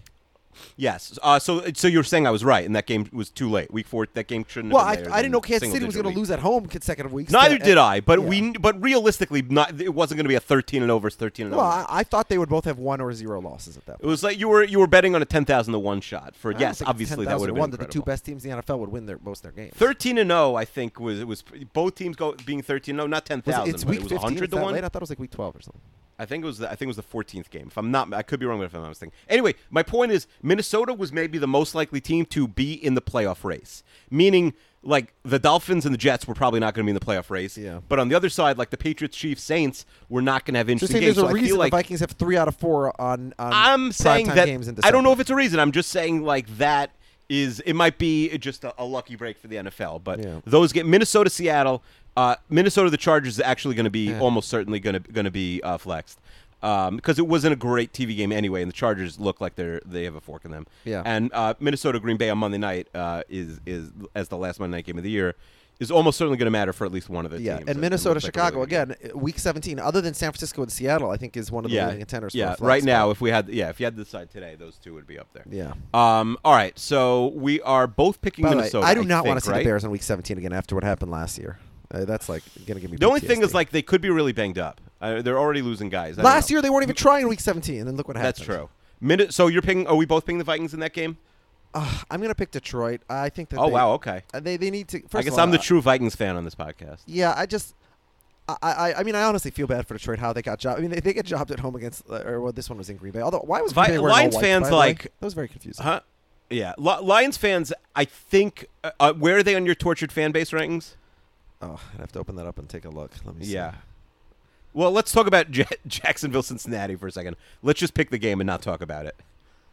yes. Uh, so so you're saying I was right, and that game was too late. Week four, that game shouldn't. Well, have I, been later I didn't than know Kansas City single was digit going to week. lose at home consecutive weeks. Neither to- did I, but yeah. we but realistically, not it wasn't going to be a thirteen and over versus thirteen and Well, over. I, I thought they would both have one or zero losses at that It point. was like you were you were betting on a ten thousand to one shot for I don't yes, think it's obviously that ten thousand would have to been one that the two incredible. best teams in the N F L would win their most of their games. Thirteen and zero, I think was it was both teams go being thirteen. No, not ten Was it- thousand. it's but week it was fifteen. hundred It's to that one. late? I thought it was like week twelve or something. I think it was the, I think it was the fourteenth game. If I'm not, I could be wrong, but if I'm not mistaken. Anyway, my point is Minnesota was maybe the most likely team to be in the playoff race, meaning like the Dolphins and the Jets were probably not going to be in the playoff race. Yeah. But on the other side, like the Patriots, Chiefs, Saints were not going to have Just interesting saying, games. there's a So I reason feel like the Vikings have three out of four on. on I'm saying primetime that games in I don't know December. if it's a reason. I'm just saying like that is it might be just a, a lucky break for the N F L. But Yeah. those get Minnesota, Seattle, uh, Minnesota, the Chargers is actually going to be Yeah. almost certainly going to going to be uh, flexed. Um, because it wasn't a great T V game anyway, and the Chargers look like they're they have a fork in them. Yeah. And uh, Minnesota Green Bay on Monday night uh, is is as the last Monday night game of the year is almost certainly going to matter for at least one of the Yeah, teams. and It Minnesota, looks like a Chicago really good game. again, uh, week seventeen. Other than San Francisco and Seattle, I think is one of the Yeah, leading contenders. yeah. for a flex Right now, spot. if we had yeah, if you had to decide today, those two would be up there. Yeah. Um. All right. So we are both picking By the way, Minnesota. I do not want think, to see right? the Bears in week seventeen again after what happened last year. Uh, that's like going to give me. The only thing P T S D. is like they could be really banged up. Uh, they're already losing guys. I don't last know. year they weren't even trying in week seventeen, and then look what happened. That's true. Minute. So you're picking. Are we both picking the Vikings in that game? Uh, I'm going to pick Detroit. I think that. Oh they, wow. Okay. uh, They they need to. First I of guess all, I'm the uh, true Vikings fan on this podcast. Yeah, I just. I, I I mean I honestly feel bad for Detroit how they got job. I mean they, they get jobbed at home against uh, or well this one was in Green Bay. Although why was Green Vi- Bay wearing all Lions white, fans by the way? like- that was very confusing. Huh? Yeah. Li- Lions fans. I think. Uh, uh, where are they on your tortured fan base rankings? Oh, I'd have to open that up and take a look. Let me see. Yeah. Well, let's talk about J- Jacksonville, Cincinnati for a second. Let's just pick the game and not talk about it.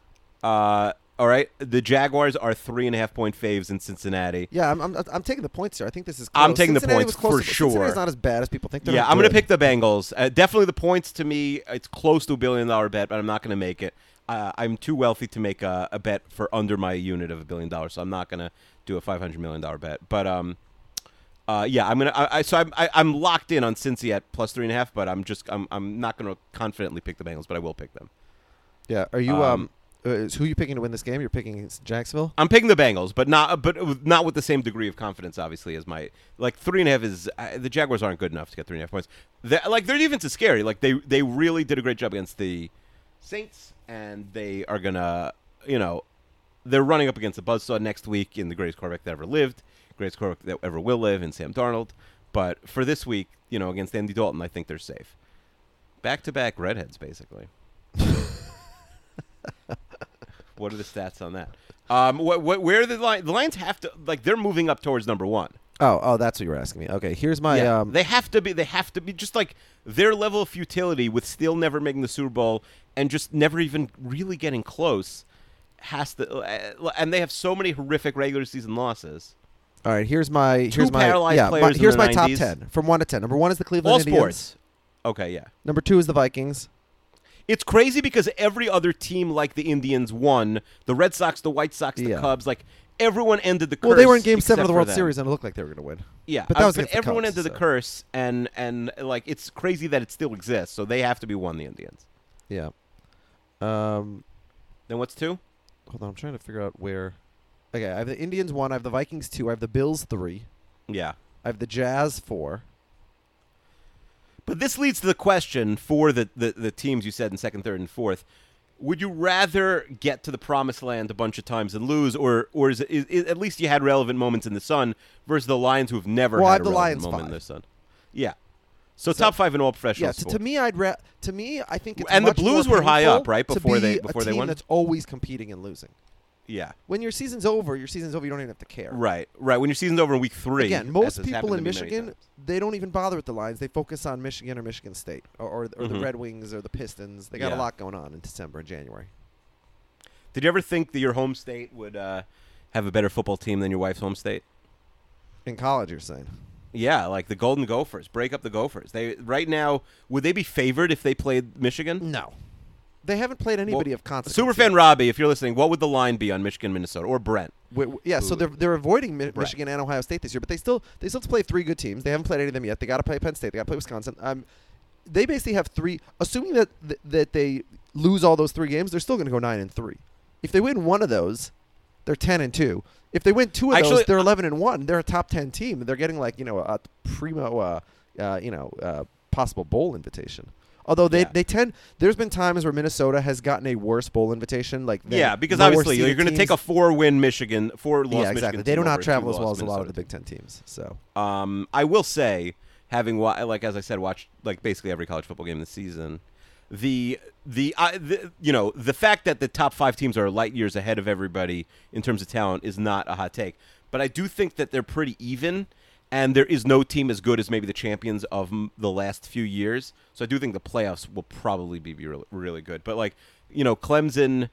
Uh, all right. The Jaguars are three and a half point faves in Cincinnati. Yeah, I'm, I'm I'm taking the points here. I think this is. Close. I'm taking the Cincinnati points was close, for but sure. Cincinnati's not as bad as people think. They're Yeah, not I'm going to good. pick the Bengals. Uh, definitely the points to me. It's close to a billion dollar bet, but I'm not going to make it. Uh, I'm too wealthy to make a, a bet for under my unit of a billion dollars, so I'm not going to do a five hundred million dollar bet. But um, uh, yeah, I'm gonna. I, I so I'm I, I'm locked in on Cincy at plus three and a half, but I'm just I'm I'm not going to confidently pick the Bengals, but I will pick them. Yeah. Are you Um, um? uh, is who are you picking to win this game? You're picking Jacksonville. I'm picking the Bengals, but not but with- not with the same degree of confidence, obviously, as my like three and a half is uh, the Jaguars aren't good enough to get three and a half points. they like their defense is scary. Like they they really did a great job against the Saints, and they are gonna you know they're running up against a buzzsaw next week in the greatest quarterback that ever lived, greatest quarterback that ever will live in Sam Darnold. But for this week, you know, against Andy Dalton, I think they're safe. Back to back redheads, basically. What are the stats on that? Um, what, what, where are the Lions? The Lions have to like they're moving up towards number one. Oh, oh, that's what you were asking me. Okay, here's my Yeah, um. they have to be. They have to be just like their level of futility with still never making the Super Bowl and just never even really getting close. Has to, uh, and they have so many horrific regular season losses. All right, here's my Two here's my paralyzed yeah. players My, in here's the my top nineties. ten from one to ten. Number one is the Cleveland All Indians. sports. Okay, yeah. Number two is the Vikings. It's crazy because every other team like the Indians won. The Red Sox, the White Sox, the Yeah. Cubs, like everyone ended the curse. Well, they were in Game Seven except of the for World them. Series, and it looked like they were going to win. Yeah, But that uh, was against the everyone Cubs, ended the so. curse, and and like it's crazy that it still exists. So they have to be one. The Indians. Yeah. Um. Then what's two? Hold on, I'm trying to figure out where. Okay, I have the Indians one. I have the Vikings two. I have the Bills three. Yeah. I have the Jazz four. But this leads to the question for the, the, the teams you said in second, third, and fourth. Would you rather get to the promised land a bunch of times and lose, or or is, it, is, is at least you had relevant moments in the sun versus the Lions who have never Well, I had have a the relevant Lions moment five. in the sun? Yeah. So, So- top five in all professional Yeah, to, sports. to me, I'd ra- to me, I think it's And the much Blues more were high painful up, right, to before be they- a before they team won? that's always competing and losing. Yeah. When your season's over, your season's over. You don't even have to care. Right, right. When your season's over in week three. Again, as most has people happened in to me many Michigan, times. they don't even bother with the Lions. They focus on Michigan or Michigan State or, or, or the Mhm. Red Wings or the Pistons. They got Yeah. a lot going on in December and January. Did you ever think that your home state would uh, have a better football team than your wife's home state? In college, you're saying? Yeah, like the Golden Gophers. Break up the Gophers. They right now would they be favored if they played Michigan? No. They haven't played anybody Well, of consequence. Superfan Robbie, if you're listening, what would the line be on Michigan, Minnesota, or Brent? Wait, w- yeah, so Ooh. they're they're avoiding Mi- Right. Michigan and Ohio State this year, but they still they still have to play three good teams. They haven't played any of them yet. They got to play Penn State. They got to play Wisconsin. Um, they basically have three. Assuming that th- that they lose all those three games, they're still going to go nine and three. If they win one of those, they're ten and two. If they win two of Actually, those, they're eleven and one. They're a top ten team. They're getting like you know a primo, uh, uh, you know, uh, possible bowl invitation. Although they, Yeah. they tend, there's been times where Minnesota has gotten a worse bowl invitation. Like than Yeah, because lower obviously seeded you're going to take a teams. four-win Michigan, four-loss Yeah, Michigan exactly. They team do not over a travel as two-loss well as a lot of Minnesota the Big Ten teams. So Um, I will say, having wa- like as I said, watched like basically every college football game this season. The the, uh, the you know the fact that the top five teams are light years ahead of everybody in terms of talent is not a hot take, but I do think that they're pretty even, and there is no team as good as maybe the champions of m- the last few years. So I do think the playoffs will probably be really, really good. But like you know, Clemson,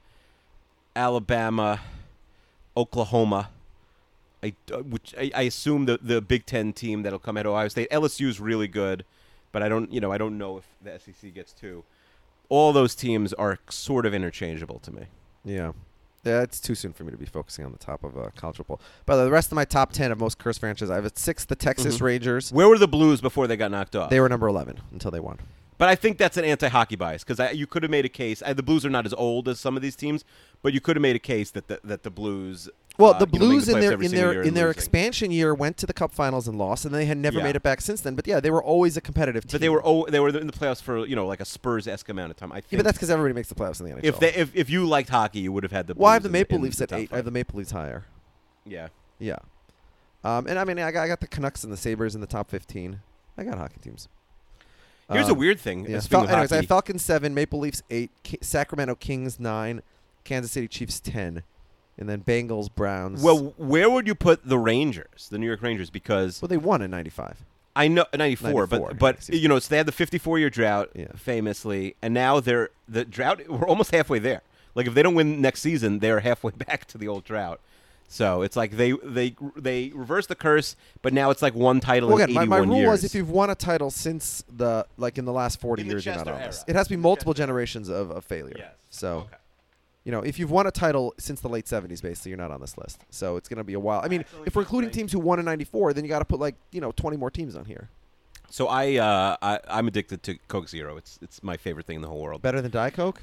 Alabama, Oklahoma. I, uh, which I, I assume the the Big Ten team that'll come at Ohio State. L S U is really good, but I don't you know I don't know if the S E C gets two. All those teams are sort of interchangeable to me. yeah. Yeah, it's too soon for me to be focusing on the top of uh, college football. But the rest of my top ten of most cursed franchises, I have at six the Texas Mhm. Rangers. Where were the Blues before they got knocked off? They were number eleven until they won. But I think that's an anti-hockey bias because you could have made a case. I, the Blues are not as old as some of these teams, but you could have made a case that the, that the Blues. Well, uh, the you know, make Blues the in playoffs their every in single their year in and their losing. expansion year went to the Cup Finals and lost, and they had never Yeah. made it back since then. But yeah, they were always a competitive team. But they were oh, they were in the playoffs for you know like a Spurs-esque amount of time. I think. Yeah, but that's because everybody makes the playoffs in the N H L. if they if, if you liked hockey, you would have had the. well, I have Blues the in Maple in Leafs the at top eight. I have five. the Maple Leafs higher. Yeah. Yeah. Um, and I mean, I got, I got the Canucks and the Sabres in the top fifteen. I got hockey teams. Here's a Um, weird thing. Yeah. Speaking Fal- of anyways, I hockey, have Falcons seven, Maple Leafs eight, Ki- Sacramento Kings nine, Kansas City Chiefs ten, and then Bengals Browns. well, where would you put the Rangers, the New York Rangers? Because well, they won in ninety-five. I know ninety-four, ninety-four, but but excuse me. you know, so they had the fifty-four year drought, Yeah. famously, and now they're the drought. We're almost halfway there. Like if they don't win next season, they're halfway back to the old drought. So it's like they they they reverse the curse, but now it's like one title Well, in again, my, eighty-one my rule years. was if you've won a title since the like in the last forty In the years, you're not Chester on this. era. It has to be In the multiple Chester era. generations of, of failure. Yes. So. Okay. You know, if you've won a title since the late seventies, basically, you're not on this list. So it's going to be a while. I mean, Actually, if we're just including like- teams who won in ninety-four, then you got to put like you know twenty more teams on here. So I uh I, I'm addicted to Coke Zero. It's it's my favorite thing in the whole world. Better than Diet Coke?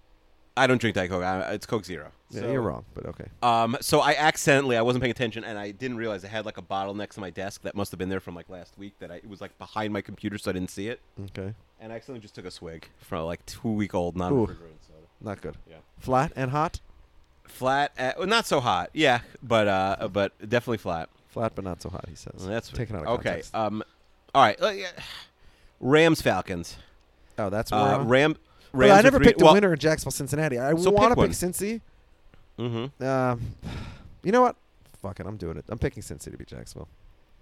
I don't drink Diet Coke. I, it's Coke Zero. Yeah, So- you're wrong, but okay. Um, so I accidentally, I wasn't paying attention, and I didn't realize I had like a bottle next to my desk that must have been there from like last week. That I, it was like behind my computer, so I didn't see it. Okay, And I accidentally just took a swig from like two week old non Ooh. refrigerated soda. not good. Yeah, Flat and hot. flat, uh, well, not so hot. Yeah, but uh, but definitely flat. Flat but not so hot. He says. Well, that's taken out of okay. context. Um, all right. Uh, yeah. Rams Falcons. oh, that's more. Uh, on? Ram. But Rams I are never three- picked well, a winner in Jacksonville, Cincinnati. I So want to pick pick one. Cincy. Mm-hmm. Um, you know what? Fuck it, I'm doing it. I'm picking Cincy to beat Jacksonville.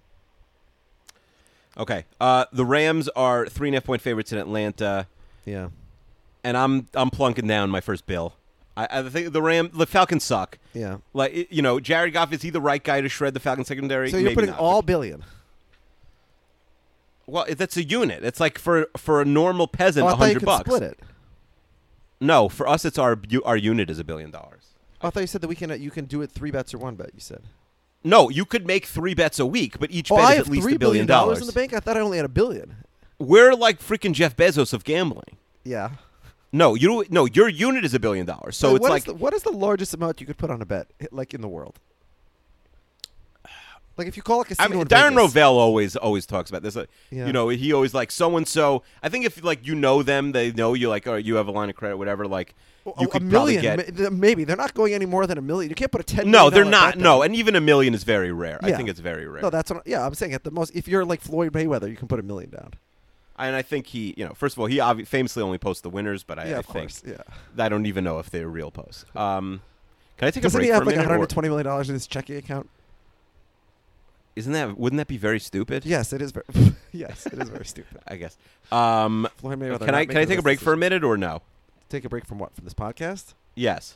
Okay. Uh, the Rams are three and a half point favorites in Atlanta, Yeah. and I'm I'm plunking down my first bill. I, I think the Ram, the Falcons suck. Yeah. Like it- you know, Jared Goff, is he the right guy to shred the Falcons secondary? So you're Maybe putting not, all but- billion. well, it- that's a unit. It's like for for a normal peasant, Oh, I a thought you hundred could bucks. split it. No, for us, it's our u- our unit is a billion dollars. Oh, I thought you said that we can uh, you can do it three bets or one bet. You said. No, you could make three bets a week, but each Oh, bet I is have at least three a billion billion dollars dollars. in the bank. I thought I only had a billion. We're like freaking Jeff Bezos of gambling. Yeah. No, you don't, no, your unit is a billion dollars. So Wait, it's what like is the, what is the largest amount you could put on a bet, hi- like in the world? Like if you call a casino. I mean, in Darren Vegas, Rovell always always talks about this. Like, Yeah. You know, he always like so and so. I think if like you know them, they know you. Like, or you have a line of credit, whatever. Like, Oh, you a could million, probably get. ma- th- maybe they're not going any more than a million. You can't put a ten. No, million they're dollar not. bet No, down. and even a million is very rare. I Yeah. think it's very rare. No, that's what. Yeah, I'm saying at the most. If you're like Floyd Mayweather, you can put a million down. And I think he, you know, first of all, he obvi- famously only posts the winners, but I, yeah, I of think course. Yeah. I don't even know if they're real posts. Um, can I take Doesn't a break he have for a like minute? or- 120 million dollars in his checking account? Isn't that? Wouldn't that be very stupid? Yes, it is very. yes, it is very stupid. I guess. Um, Floyd Mayweather. can not I making can I the take a best break for a decisions. minute or no? Take a break from what? From this podcast? Yes.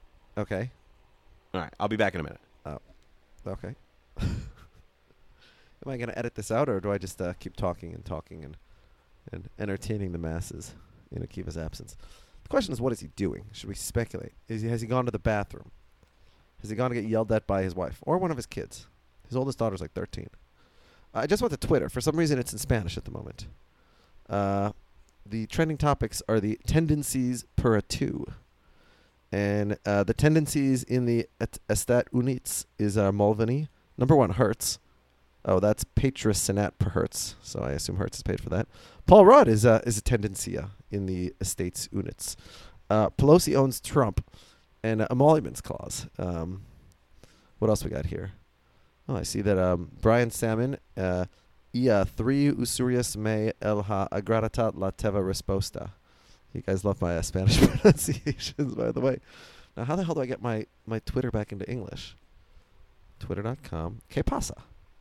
Okay. All right, I'll be back in a minute. Okay. Am I going to edit this out, or do I just uh, keep talking and talking and and entertaining the masses in Akiva's absence? The question is, what is he doing? Should we speculate? Is he, has he gone to the bathroom? Has he gone to get yelled at by his wife or one of his kids? His oldest daughter's like thirteen. I just went to Twitter. For some reason, it's in Spanish at the moment. Uh, the trending topics are the tendencies per a two. And uh, the tendencies in the et- Estat Units is uh, Mulvaney. Number one, Hertz. Oh, that's Patris Senat per Hertz. So I assume Hertz is paid for that. Paul Rudd is, uh, is a tendencia in the Estates Units. Uh, Pelosi owns Trump. And uh, emoluments clause. Um, what else we got here? Oh, I see that um, Brian Salmon, uh, ia three usurias me el ha agradatat la teva resposta. You guys love my uh, Spanish pronunciations, by the way. Now, how the hell do I get my, my Twitter back into English? Twitter dot com. Que pasa?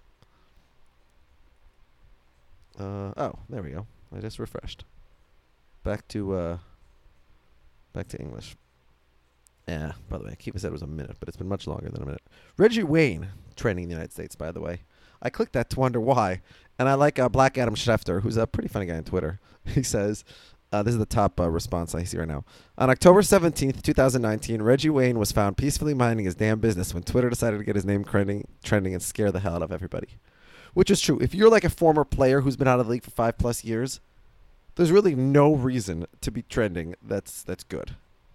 Uh, oh, there we go. I just refreshed. Back to uh, back to English. Yeah, by the way, Akiva said it was a minute, but it's been much longer than a minute. Reggie Wayne, trending in the United States, by the way. I clicked that to wonder why. And I like uh, Black Adam Schefter, who's a pretty funny guy on Twitter. He says, uh, this is the top uh, response I see right now. On October seventeenth, twenty nineteen, Reggie Wayne was found peacefully minding his damn business when Twitter decided to get his name trending, trending and scare the hell out of everybody. Which is true. If you're like a former player who's been out of the league for five plus years, there's really no reason to be trending that's that's good.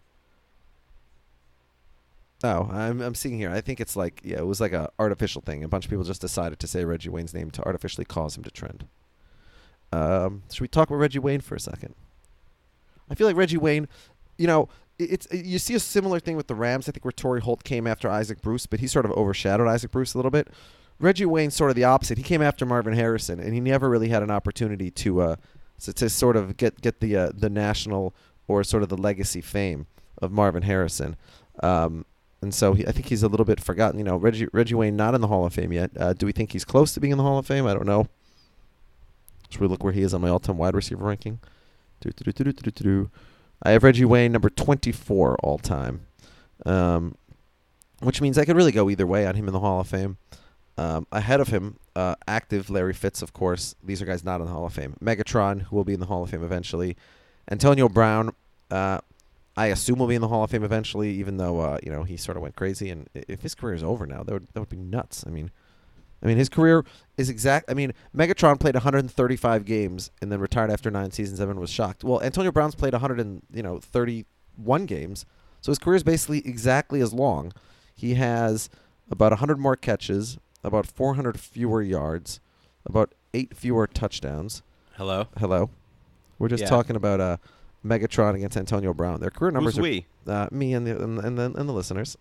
Oh, I'm I'm seeing here. I think it's like, yeah, it was like a artificial thing. A bunch of people just decided to say Reggie Wayne's name to artificially cause him to trend. Um, should we talk about Reggie Wayne for a second? I feel like Reggie Wayne, you know, it's it, you see a similar thing with the Rams. I think where Torrey Holt came after Isaac Bruce, but he sort of overshadowed Isaac Bruce a little bit. Reggie Wayne's sort of the opposite. He came after Marvin Harrison, and he never really had an opportunity to uh, to, to sort of get get the uh, the national or sort of the legacy fame of Marvin Harrison. Um, And so he, I think he's a little bit forgotten. You know, Reggie Reggie Wayne not in the Hall of Fame yet. Uh, do we think he's close to being in the Hall of Fame? I don't know. Should we look where he is on my all-time wide receiver ranking? Do-do-do-do-do-do-do. I have Reggie Wayne number twenty-four all-time, um, which means I could really go either way on him in the Hall of Fame. Um, ahead of him, uh, active Larry Fitz, of course. These are guys not in the Hall of Fame. Megatron, who will be in the Hall of Fame eventually. Antonio Brown, uh, I assume will be in the Hall of Fame eventually, even though uh, you know he sort of went crazy. And if his career is over now, that would that would be nuts. I mean, I mean his career is exact. I mean, Megatron played one hundred thirty-five games and then retired after nine seasons. Everyone was shocked. Well, Antonio Brown's played one hundred and you know thirty-one games, so his career is basically exactly as long. He has about one hundred more catches, about four hundred fewer yards, about eight fewer touchdowns. Hello. Hello. We're just Yeah. talking about uh. Megatron against Antonio Brown. Their career numbers Who's are we? Uh, me and the and, and, the, and the listeners.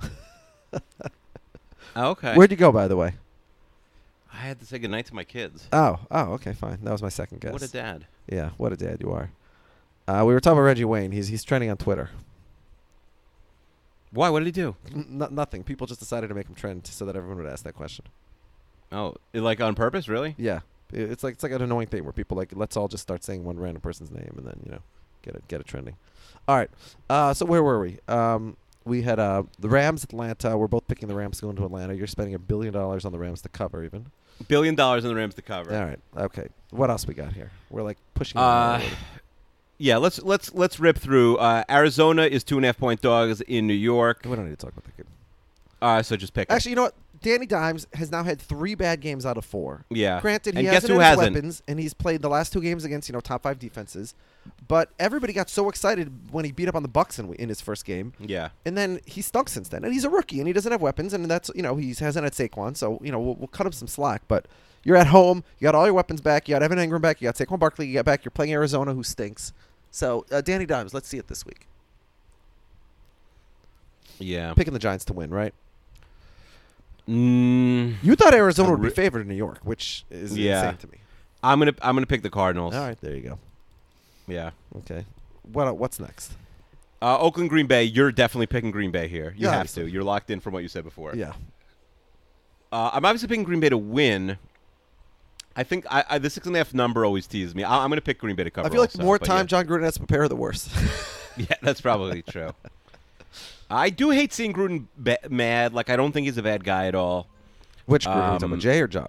Oh, okay. Where'd you go, by the way? I had to say goodnight to my kids. Oh, oh, okay, fine. That was my second guess. What a dad. Yeah, what a dad you are. Uh, we were talking about Reggie Wayne. He's he's trending on Twitter. Why? What did he do? N- nothing. People just decided to make him trend so that everyone would ask that question. Oh, like on purpose, really? Yeah, it, it's like it's like an annoying thing where people like let's all just start saying one random person's name and then you know. Get it, get it trending. All right. Uh, so where were we? Um, we had uh, the Rams, Atlanta. We're both picking the Rams to go into Atlanta. You're spending a billion dollars on the Rams to cover, even. Billion dollars in the Rams to cover. All right. Okay. What else we got here? We're like pushing. Uh, yeah. Let's let's let's rip through. Uh, Arizona is two and a half point dogs in New York. we don't need to talk about that kid. Uh, so just pick. it. Actually, you know what? Danny Dimes has now had three bad games out of four. Yeah. Granted, he and guess hasn't who had his hasn't? weapons, and he's played the last two games against you know top five defenses. But everybody got so excited when he beat up on the Bucks in, in his first game. Yeah. And then he stunk since then. And he's a rookie, and he doesn't have weapons, and that's, you know, he hasn't had Saquon, so, you know, we'll, we'll cut him some slack. But you're at home. You got all your weapons back. You got Evan Ingram back. You got Saquon Barkley. You got back. You're playing Arizona, who stinks. So, uh, Danny Dimes, let's see it this week. Yeah. Picking the Giants to win, right? Mm, You thought Arizona I'm would be re- favored in New York, which is Yeah. insane to me. I'm gonna I'm gonna pick the Cardinals. All right, there you go. Yeah. Okay. What What's next? Uh, Oakland, Green Bay. You're definitely picking Green Bay here. You Yeah, have absolutely. to. You're locked in from what you said before. Yeah. Uh, I'm obviously picking Green Bay to win. I think I, I, the six and a half number always teases me. I, I'm going to pick Green Bay to cover. I feel like also, the more but time yeah. John Gruden has to prepare, the worse. Yeah, that's probably true. I do hate seeing Gruden ba- mad. Like I don't think he's a bad guy at all. Which Gruden? Um, Um, Jay or John?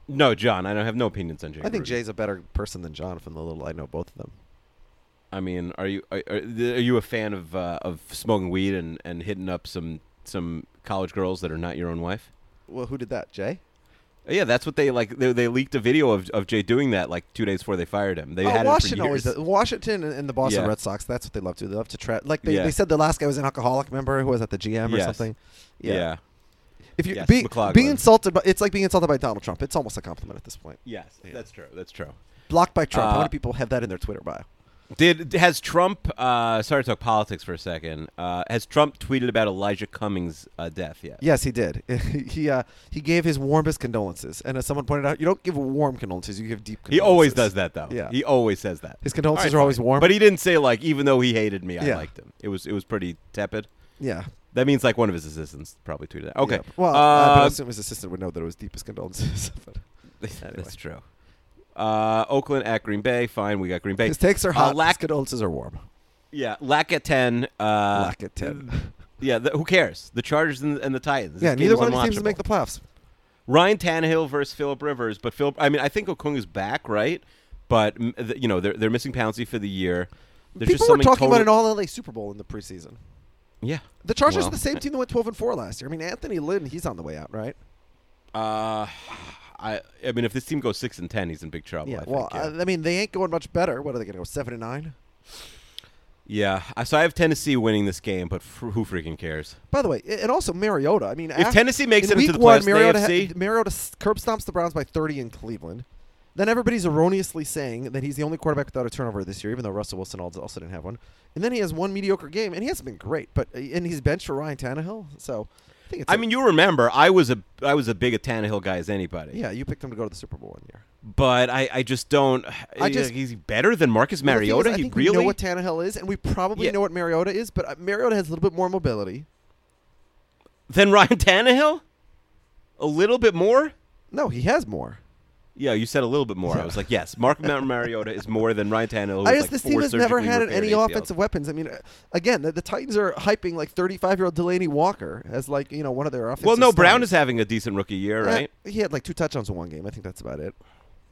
No, John. I don't have no opinions on Jay. I think Gruden. Jay's a better person than John from the little I know both of them. I mean, are you are, are are you a fan of uh, of smoking weed and, and hitting up some some college girls that are not your own wife? Well, who did that? Jay? Yeah, that's what they like. They, they leaked a video of, of Jay doing that like two days before they fired him. They oh, had Washington it for always years. does. Washington and and the Boston Yeah. Red Sox. That's what they love to. do. They love to try. Like they, Yeah. they said, the last guy was an alcoholic. Remember who was at the G M or Yes. something? Yeah. If you Yes, be, McLaughlin. being insulted, by, it's like being insulted by Donald Trump. It's almost a compliment at this point. Yes, Yeah. that's true. That's true. Blocked by Trump. How Uh, many people have that in their Twitter bio? Did has Trump? Uh, sorry to talk politics for a second. Uh, has Trump tweeted about Elijah Cummings' uh, death yet? Yes, he did. he uh, he gave his warmest condolences, and as someone pointed out, you don't give warm condolences; you give deep. He condolences. always does that though. Yeah. He always says that. His condolences All right, are always fine. warm. But he didn't say like, even though he hated me, I Yeah. liked him. It was it was pretty tepid. yeah. That means like one of his assistants probably tweeted that. Okay. Yeah. Well, Uh, uh, but I assume his assistant would know that it was deepest condolences. but anyway. That's true. Uh, Oakland at Green Bay. Fine, we got Green Bay. His takes are Uh, hot. his lack, condolences are warm. yeah, lack at ten. Uh, Lack at ten. Yeah, the, who cares? The Chargers and, and the Titans. yeah, This game neither is one of these teams will unwatchable. make the playoffs. Ryan Tannehill versus Philip Rivers, but Philip. I mean, I think Okung is back, right? But mm, th- you know, they're they're missing Pouncey for the year. There's People just were something talking about total- an all L A Super Bowl in the preseason. Yeah. The Chargers Well, are the same team that went twelve and four last year. I mean, Anthony Lynn, he's on the way out, right? Uh, I I mean, if this team goes six and ten, he's in big trouble. yeah. I well, think, yeah. I, I mean, they ain't going much better. What are they going to go seven and nine? yeah. I- So I have Tennessee winning this game, but f- who freaking cares? By the way, i- and also Mariota. I mean, If after, Tennessee makes in it into week the one, playoffs, in the Mariota, A F C, ha- Mariota s- curb stomps the Browns by thirty in Cleveland. Then everybody's erroneously saying that he's the only quarterback without a turnover this year, even though Russell Wilson also also didn't have one. And then he has one mediocre game, and he hasn't been great. But uh, and he's benched for Ryan Tannehill, so I think it's. I a- mean, you remember I was a I was a big a Tannehill guy as anybody. yeah, you picked him to go to the Super Bowl one year. But I, I just don't. I just- he's better than Marcus Well, the thing is, Mariota. I he think really. we know what Tannehill is, and we probably Yeah. know what Mariota is. But uh, Mariota has a little bit more mobility. Than Ryan Tannehill? A little bit more? No, he has more. Yeah, you said a little bit more. I was like, yes, Mark Mariota is more than Ryan Tannehill. who's I guess like this four team has never surgically had repaired any A C Ls. offensive weapons. I mean, uh, again, the, the Titans are hyping like thirty-five-year-old Delaney Walker as like you know one of their offensive. Well, no, Brown stars. is having a decent rookie year, Eh, right? he had like two touchdowns in one game. I think that's about it.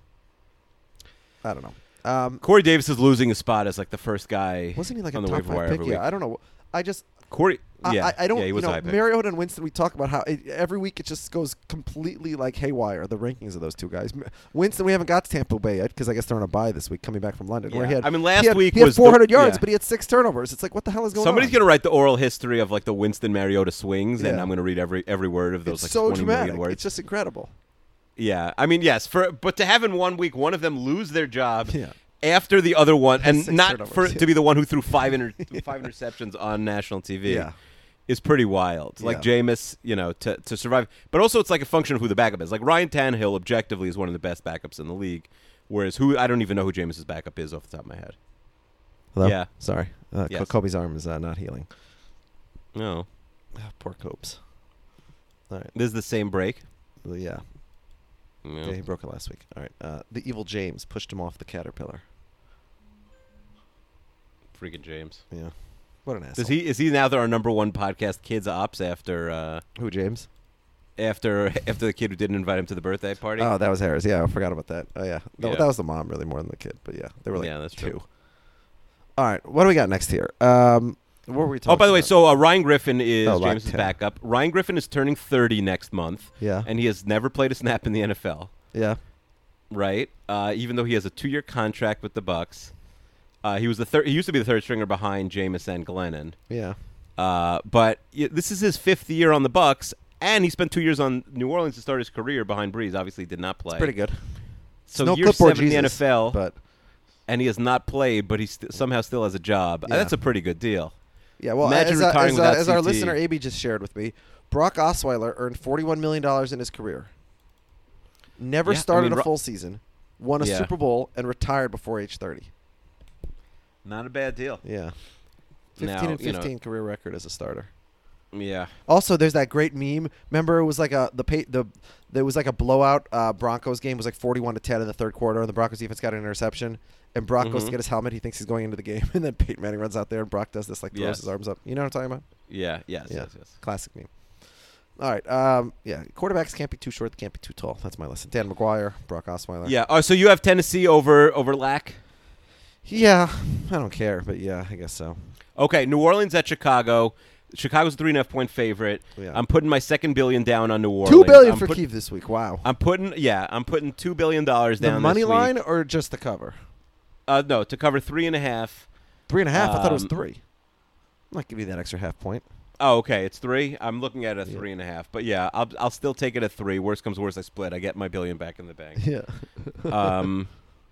I don't know. Um, Corey Davis is losing his spot as like the first guy. wasn't he like on a the top waiver wire five pick? every Yeah, week. I don't know. I just Corey, I- yeah, I, I don't. yeah, he was you a know, high pick. Mariota and Winston. We talk about how it, every week it just goes completely like haywire. The rankings of those two guys. M- Winston, we haven't got to Tampa Bay yet because I guess they're on a bye this week, coming back from London. Where Yeah. he had, I mean, last he had, week he had was the- four hundred yards, yeah. but he had six turnovers. It's like what the hell is going Somebody's on? gonna write the oral history of like the Winston Mariota swings, and Yeah. I'm gonna read every every word of those It's like so twenty million dramatic. words. It's just incredible. Yeah, I mean, yes, for but to have in one week one of them lose their job Yeah. after the other one, Has and six not turnovers, for yeah. to be the one who threw five inter- five interceptions on national T V, Yeah. is pretty wild. Like Yeah. Jameis, you know, to to survive, but also it's like a function of who the backup is. Like Ryan Tannehill, objectively, is one of the best backups in the league, whereas who I don't even know who Jameis's backup is off the top of my head. Hello? Yeah. Sorry. Uh, Yes. Kobe's arm is uh, not healing. No, Ah, poor Copes. All right. this is the same break. Well, yeah. Yeah. Yeah, he broke it last week. All right. Uh, the evil James pushed him off the caterpillar. Freaking James. Yeah. What an asshole. Does he is he now our number one podcast kids ops after uh, Who, James? after after the kid who didn't invite him to the birthday party? Oh, that was Harris. Yeah, I forgot about that. Oh, yeah. No, Yeah. That was the mom, really, more than the kid. But yeah, they were like Yeah, that's two. true. All right. What do we got next here? Um, what were we talking Oh, by the way, about? so uh, Ryan Griffin is Oh, like James's ten. backup. Ryan Griffin is turning thirty next month, Yeah. and he has never played a snap in the N F L. Yeah. Right? Uh, even though he has a two-year contract with the Bucks, uh, he was the third. He used to be the third stringer behind Jameis and Glennon. Yeah. Uh, but y- this is his fifth year on the Bucks, and he spent two years on New Orleans to start his career behind Breeze. Obviously, did not play. Pretty good. So no year clipboard seven in the N Jesus, F L, But and he has not played, but he st- somehow still has a job. Uh, Yeah. That's a pretty good deal. yeah, well, Imagine as, uh, retiring as, uh, without as our C T. listener A B just shared with me, Brock Osweiler earned forty-one million dollars in his career. Never Yeah, I started mean, a Ro- full season, won a Yeah. Super Bowl, and retired before age thirty. Not a bad deal. Yeah. fifteen Now, and you know- fifteen career record as a starter. Yeah. Also, there's that great meme. Remember, it was like a the pay, the there was like a blowout. Uh, Broncos game was like forty-one to ten in the third quarter, and the Broncos defense got an interception. And Brock goes Mhm. to get his helmet. He thinks he's going into the game, and then Peyton Manning runs out there, and Brock does this like throws Yes. his arms up. You know what I'm talking about? Yeah. Yes. Yeah. Yes. Yes. Classic meme. All right. Um, yeah, quarterbacks can't be too short. They can't be too tall. That's my lesson. Dan McGuire, Brock Osweiler. Yeah. Oh, so you have Tennessee over over Lack? Yeah, I don't care, but yeah, I guess so. Okay, New Orleans at Chicago. Chicago's a three and a half point favorite. Yeah. I'm putting my second billion down on New Orleans. Two billion I'm for put- Keith this week. Wow. I'm putting yeah, I'm putting two billion dollars The down. money this line week. or just the cover? Uh, no, to cover three and a half. Three and a half. I thought it was Um, three. I might give you that extra half point. Oh, okay, it's three. I'm looking at a Yeah. three and a half, but yeah, I'll I'll still take it at three. Worst comes worst, I split. I get my billion back in the bank. Yeah. um.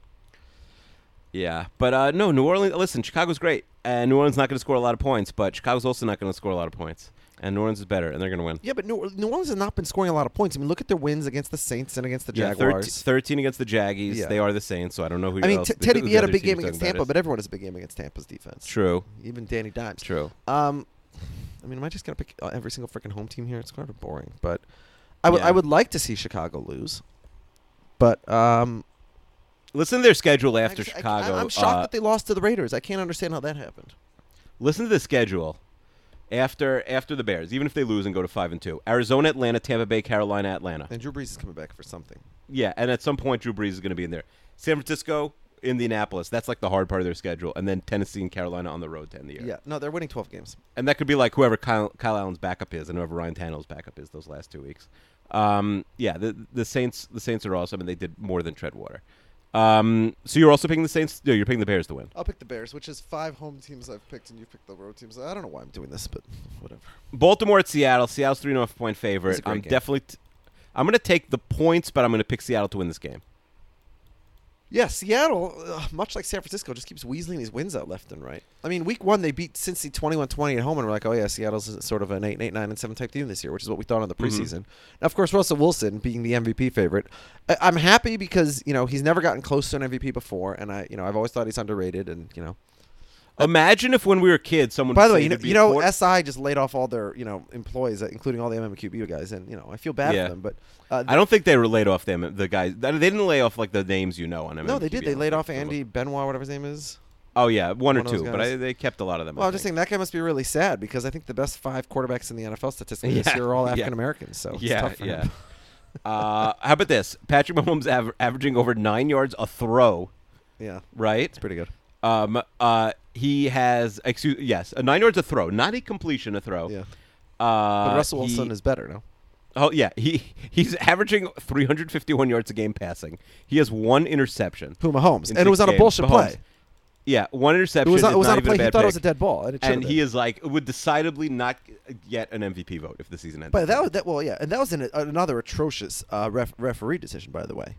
Yeah, but uh, no, New Orleans. Listen, Chicago's great, and New Orleans not going to score a lot of points, but Chicago's also not going to score a lot of points, and New Orleans is better, and they're going to win. Yeah, but New, New Orleans has not been scoring a lot of points. I mean, look at their wins against the Saints and against the Yeah, Jaguars. thirteen against the Jaggies. Yeah. They are the Saints, so I don't know who. I mean, else, t- Teddy who B the had a other big team game is against talking about Tampa, is. but everyone has a big game against Tampa's defense. True, Even Danny Dimes. true. Um, I mean, am I just gonna pick uh, every single freaking home team here? It's kind of boring, but I would Yeah. I would like to see Chicago lose, but um, Listen to their schedule after I just- I- Chicago. I, am shocked uh, that they lost to the Raiders. I can't understand how that happened. Listen to the schedule after after the Bears. Even if they lose and go to five and two, Arizona, Atlanta, Tampa Bay, Carolina, Atlanta. And Drew Brees is coming back for something. Yeah, and at some point Drew Brees is going to be in there. San Francisco, Indianapolis. That's like the hard part of their schedule, and then Tennessee and Carolina on the road to end the year. Yeah, no, they're winning twelve games. And that could be like whoever Kyle, Kyle Allen's backup is, and whoever Ryan Tannehill's backup is those last two weeks. Um, yeah, the the Saints the Saints are awesome, and they did more than tread water. Um, so you're also picking the Saints. No, you're picking the Bears to win. I'll pick the Bears, which is five home teams I've picked, and you picked the road teams. I don't know why I'm doing this, but whatever. Baltimore at Seattle. Seattle's three and a half point favorite. It's a great I'm game. definitely. T- I'm going to take the points, but I'm going to pick Seattle to win this game. Yeah, Seattle, uh, much like San Francisco, just keeps weaseling these wins out left and right. I mean, week one, they beat Cincy twenty-one twenty at home, and we're like, oh, yeah, Seattle's sort of an eight, eight, nine, and seven type team this year, which is what we thought in the Mhm. preseason. Now, of course, Russell Wilson being the M V P favorite. I- I'm happy because, you know, he's never gotten close to an M V P before, and, I, you know, I've always thought he's underrated, and, you know. Imagine if when we were kids, someone. By the would way, say you know, to be you a know quar- S I just laid off all their, you know, employees, uh, including all the M M Q B guys, and, you know, I feel bad Yeah. for them, but. Uh, I don't think they were laid off them. The guys. They didn't lay off like the names you know on them. No, they did. They laid off Andy Benoit, whatever his name is. Oh yeah, one, One or of those two, but guys. I, they kept a lot of them. Well, I I'm just think. saying that guy must be really sad because I think the best five quarterbacks in the N F L statistically this Yeah, year are all yeah. African Americans. So it's Yeah, tough for yeah. him. uh, how about this? Patrick Mahomes aver- averaging over nine yards a throw. Yeah, Right. it's pretty good. Um. Uh. He has. Excuse. Yes, a nine yards a throw, not a completion, a throw. Yeah, Uh, but Russell he- Wilson is better now. Oh yeah, he he's averaging three hundred fifty-one yards a game passing. He has one interception. Who Mahomes, in and it was six on a games. bullshit Mahomes. play. Yeah, one interception. It was on, is it was not on a even play. He bad thought it was a pick. dead ball, and it should And have he been. is like would decidedly not get an M V P vote if the season ends. But that was that. Well, yeah, and that was an, another atrocious uh, ref, referee decision, by the way.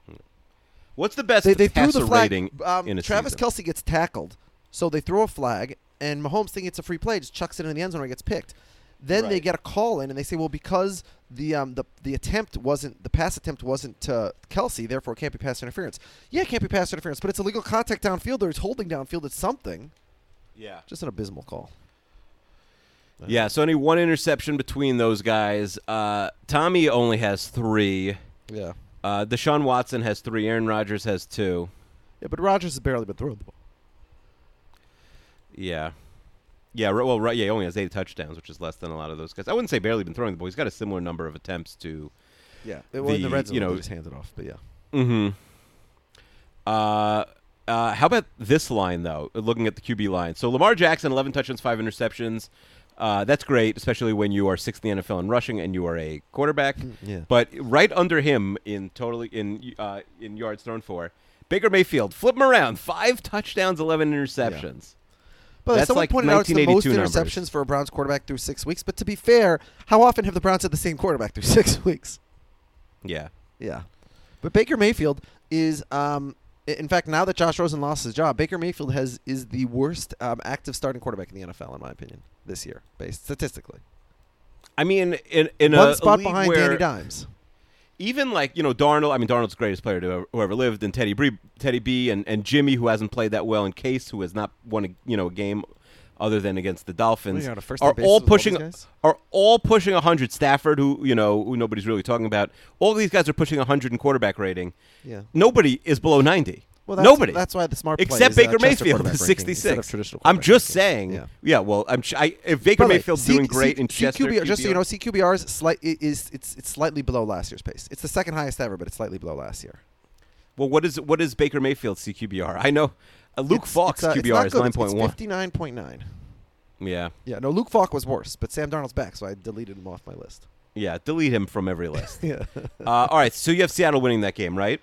What's the best They, they threw passer the flag. rating Um, in a Travis season? Kelce gets tackled, so they throw a flag, and Mahomes, thinking it's a free play, just chucks it in the end zone where he gets picked. Then they Right. get a call in, and they say, well, because the um the the attempt wasn't the pass attempt wasn't to Kelce, therefore it can't be pass interference. Yeah, it can't be pass interference, but it's illegal contact downfield, or it's holding downfield. It's something. Yeah. Just an abysmal call. Yeah, so only one interception between those guys. Uh, Tommy only has three. Yeah. Uh, Deshaun Watson has three. Aaron Rodgers has two. Yeah, but Rodgers has barely been throwing the ball. Yeah. Yeah, ri- well, right, yeah, he only has eight touchdowns, which is less than a lot of those guys. I wouldn't say barely been throwing the ball. He's got a similar number of attempts to. Yeah. It, well, in the The- red zone, you know- they just hand it off, but yeah. Mm-hmm. Uh, uh, how about this line, though, looking at the Q B line? So Lamar Jackson, eleven touchdowns, five interceptions. Uh, that's great, especially when you are sixth in the N F L in rushing and you are a quarterback. Yeah. But right under him in totally in uh, in yards thrown for, Baker Mayfield, flip him around, five touchdowns, eleven interceptions. But That's someone like pointed out it's the most nineteen eighty-two interceptions numbers. for a Browns quarterback through six weeks. But to be fair, how often have the Browns had the same quarterback through six weeks? Yeah. Yeah. But Baker Mayfield is, um, i- in fact, now that Josh Rosen lost his job, Baker Mayfield has is the worst um, active starting quarterback in the N F L, in my opinion, this year, based statistically. I mean, in in One a spot league behind where Danny Dimes. even like you know Darnold, I mean Darnold's the greatest player to ever, who ever lived, and Teddy B, Teddy B, and, and Jimmy, who hasn't played that well, and Case, who has not won a you know a game other than against the Dolphins, What are you on a first are name basis all with all pushing these guys? are all pushing a hundred. Stafford, who you know who nobody's really talking about, all these guys are pushing a hundred in quarterback rating. Yeah. Nobody is below ninety. Well, that's, Nobody. That's why the smart play Except is, Baker uh, Chester Mayfield quarterback with ranking instead of sixty-six. traditional I'm quarterback just ranking. saying. Yeah. Yeah. Well, I'm. Ch- I, if Baker By the way, Mayfield's C- doing great C- in Chester, C Q B R, just so you Q B R know, C Q B R is slight is it's it's slightly below last year's pace. It's the second highest ever, but it's slightly below last year. Well, what is what is Baker Mayfield's C Q B R? I know uh, Luke It's- Falk's it's, uh, Q B it's R not is good. nine It's- point It's one. fifty-nine point nine. Yeah. Yeah, no, Luke Falk was worse, but Sam Darnold's back, so I deleted him off my list. Yeah. Delete him from every list. Yeah. uh, all right. So you have Seattle winning that game, right?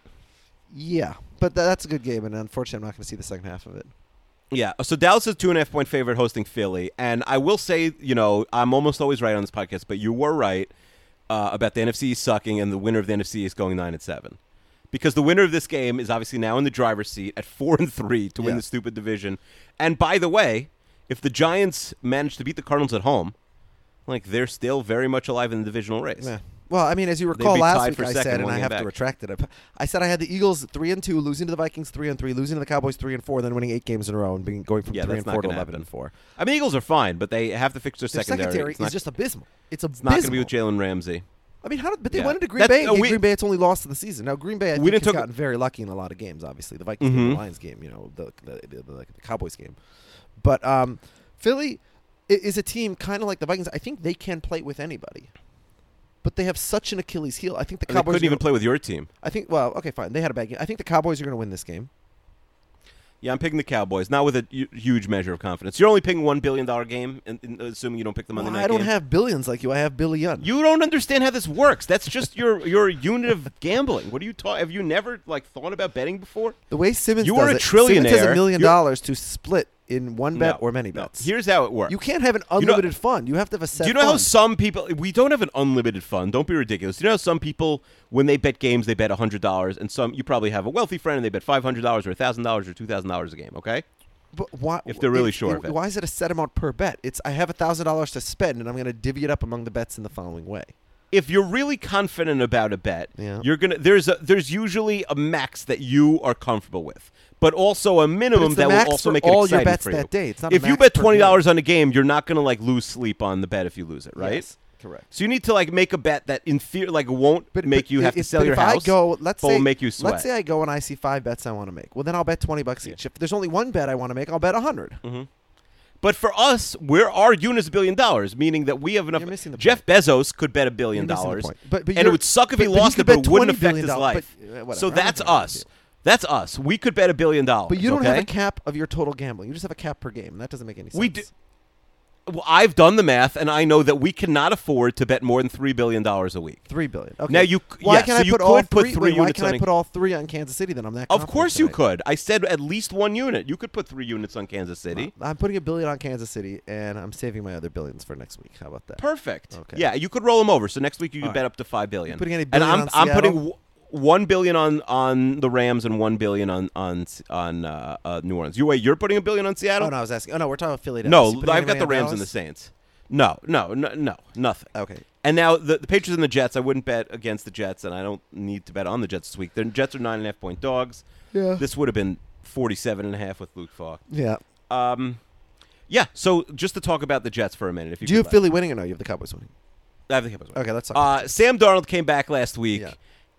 Yeah, but th- that's a good game, and unfortunately, I'm not going to see the second half of it. Yeah. So Dallas is two and a half point favorite hosting Philly, and I will say, you know, I'm almost always right on this podcast, but you were right uh, about the N F C East sucking, and the winner of the N F C East going nine and seven, because the winner of this game is obviously now in the driver's seat at four and three to win Yeah. the stupid division. And by the way, if the Giants manage to beat the Cardinals at home, like they're still very much alive in the divisional race. Yeah. Well, I mean, as you They'd recall be last tied week, for I second, said, and one I game have back. to retract it. I, I said I had the Eagles three and two, losing to the Vikings three and three, losing to the Cowboys three and four, then winning eight games in a row and being going from Yeah, three that's and not four to gonna eleven happen. and four. I mean, Eagles are fine, but they have to fix their, Their secondary. secondary It's is not, just abysmal. It's it's not going to abysmal. be with Jalen Ramsey. I mean, how did, but they Yeah. went into Green That's- Bay, and uh, gave we- Green Bay its only loss of the season. Now, Green Bay, I We think, didn't has talk- gotten very lucky in a lot of games, obviously. The Vikings game, Mhm. the Lions game, you know, the, the, the, the, the Cowboys game. But um, Philly i- is a team kind of like the Vikings. I think they can play with anybody. But they have such an Achilles heel. I think the And they Cowboys couldn't are even gonna- play with your team. I think, well, okay, fine. They had a bad game. I think the Cowboys are going to win this game. Yeah, I'm picking the Cowboys, not with a hu- huge measure of confidence. You're only picking one billion dollar game, in, in, assuming you don't pick the Monday Well, night I don't game. have billions like you. I have billion. You don't understand how this works. That's just your your unit of gambling. What are you talking? Have you never like thought about betting before? The way Simmons You does are a it, Simmons has trillionaire. a million You're- dollars to split in one bet No, or many no. bets. Here's how it works. You can't have an know- unlimited fund. You have to have a set Do you know how fund. some people? We don't have an unlimited fund. Don't be ridiculous. Do you know how some people, when they bet games, they bet a hundred dollars, and some you probably have a wealthy friend and they bet five hundred dollars or a thousand dollars or two thousand dollars a game. Okay. But why, If they're really it- sure it- of it. Why is it a set amount per bet? It's I have a thousand dollars to spend, and I'm going to divvy it up among the bets in the following way. If you're really confident about a bet, Yeah. you're gonna there's a there's usually a max that you are comfortable with, but also a But minimum it's the that max will also for make it all exciting your bets for you. that day. It's not a If you max bet per twenty dollars game. on a game, you're not gonna like lose sleep on the bet if you lose it, right? Yes, correct. So you need to like make a bet that in theory like won't But make but you have if, to sell but your if house. I go, let's but say, will make you sweat. let's say I go and I see five bets I want to make. Well, then I'll bet twenty bucks each. If there's only one bet I want to make, I'll bet a hundred. Mm-hmm. But for us, we're our unit is a billion dollars, meaning that we have enough. You're missing the Jeff Bezos could bet a billion You're missing the dollars, point. But- but and it you're- would suck if he but- but he lost could it, but bet it wouldn't twenty affect billion his dollars, life. but, uh, whatever, so I'm that's not gonna us. argue. That's us. We could bet a billion dollars. But you don't okay? have a cap of your total gambling. You just have a cap per game. That doesn't make any sense. We do. Well, I've done the math, and I know that we cannot afford to bet more than three billion dollars a week. Three billion. Okay. Now you c- Why yeah, can so I you put all could put three? three wait, why units can on I a- put all three on Kansas City? Then I'm that. Of confident course you tonight. could. I said at least one unit. You could put three units on Kansas City. I'm putting a billion on Kansas City, and I'm saving my other billions for next week. How about that? Perfect. Okay. Yeah, you could roll them over. So next week you could All bet right. up to five billion. You putting any and billion I'm on I'm putting Seattle? w- one billion on on the Rams and one billion on on on uh, uh, New Orleans. You wait, you're putting a billion on Seattle? Oh no, I was asking. Oh no, we're talking about Philly. Dallas. No, You putting I've got anybody the on Rams and the Dallas? Saints. No, no, no, no, nothing. Okay. And now the, the Patriots and the Jets, I wouldn't bet against the Jets, and I don't need to bet on the Jets this week. The Jets are nine and a half point dogs. Yeah. This would have been forty-seven and a half with Luke Falk. Yeah. Um, yeah. So just to talk about the Jets for a minute, if you Do you could have Philly winning or no? You have the Cowboys winning. let- I think it was Okay, let's talk. Uh, Sam Darnold came back last week, Yeah.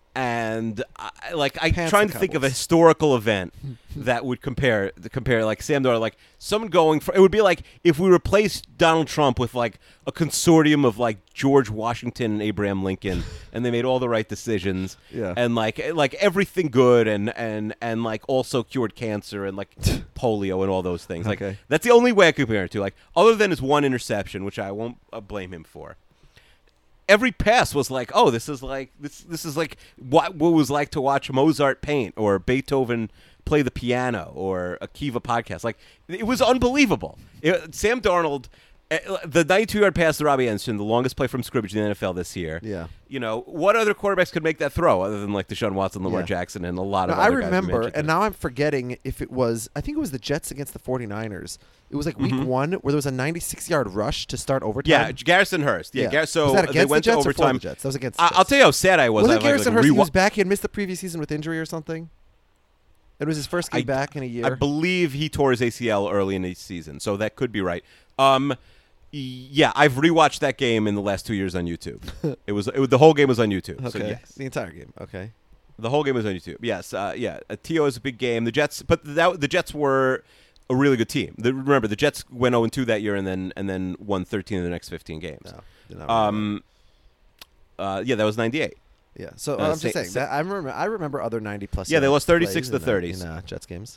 and I, like I Pants trying the to think of a Cowboys. historical event that would compare the compare like Sam Darnold, like someone going for it would be like if we replaced Donald Trump with like a consortium of like George Washington and Abraham Lincoln, and they made all the right decisions, Yeah. and like like everything good, and and and like also cured cancer and like polio and all those things. Like Okay. that's the only way I could compare it to. Like other than his one interception, which I won't uh, blame him for. Every pass was like, oh, this is like this. This is like what what it was like to watch Mozart paint or Beethoven play the piano or a Kiva podcast. Like it was unbelievable. It, Sam Darnold, uh, the ninety-two yard pass to Robbie Anderson, the longest play from scrimmage in the N F L this year. Yeah. You know what other quarterbacks could make that throw other than like Deshaun Watson, Lamar Yeah. Jackson, and a lot No, of. I other guys we remember, mentioned and today. now I'm forgetting if it was. I think it was the Jets against the 49ers. It was like week Mhm. one where there was a ninety-six yard rush to start overtime. Yeah, Garrison Hurst. Yeah, Gar- so was that they against went the Jets to or for overtime. the Jets? That was against. The I- Jets. I'll tell you how sad I was. Wasn't I, like, Garrison like, Hurst? He rewa- was back. He had missed the previous season with injury or something. It was his first game I- back in a year. I believe he tore his A C L early in the season, so that could be right. Um, yeah, I've rewatched that game in the last two years on YouTube. it was it, was- the whole game was on YouTube. okay. So yes. The entire game. Okay. The whole game was ninety-two. Yes, uh, yeah. Uh, T O is a big game. The Jets, but that, the Jets were a really good team. The, remember, the Jets went oh and two that year, and then and then won thirteen of the next fifteen games. No, did not Um, uh, yeah, that was ninety-eight. Yeah, so Uh, I'm just sa- saying sa- that I remember. I remember other ninety plus. Yeah, they lost plays thirty-six to in, uh, thirty. in uh, Jets games.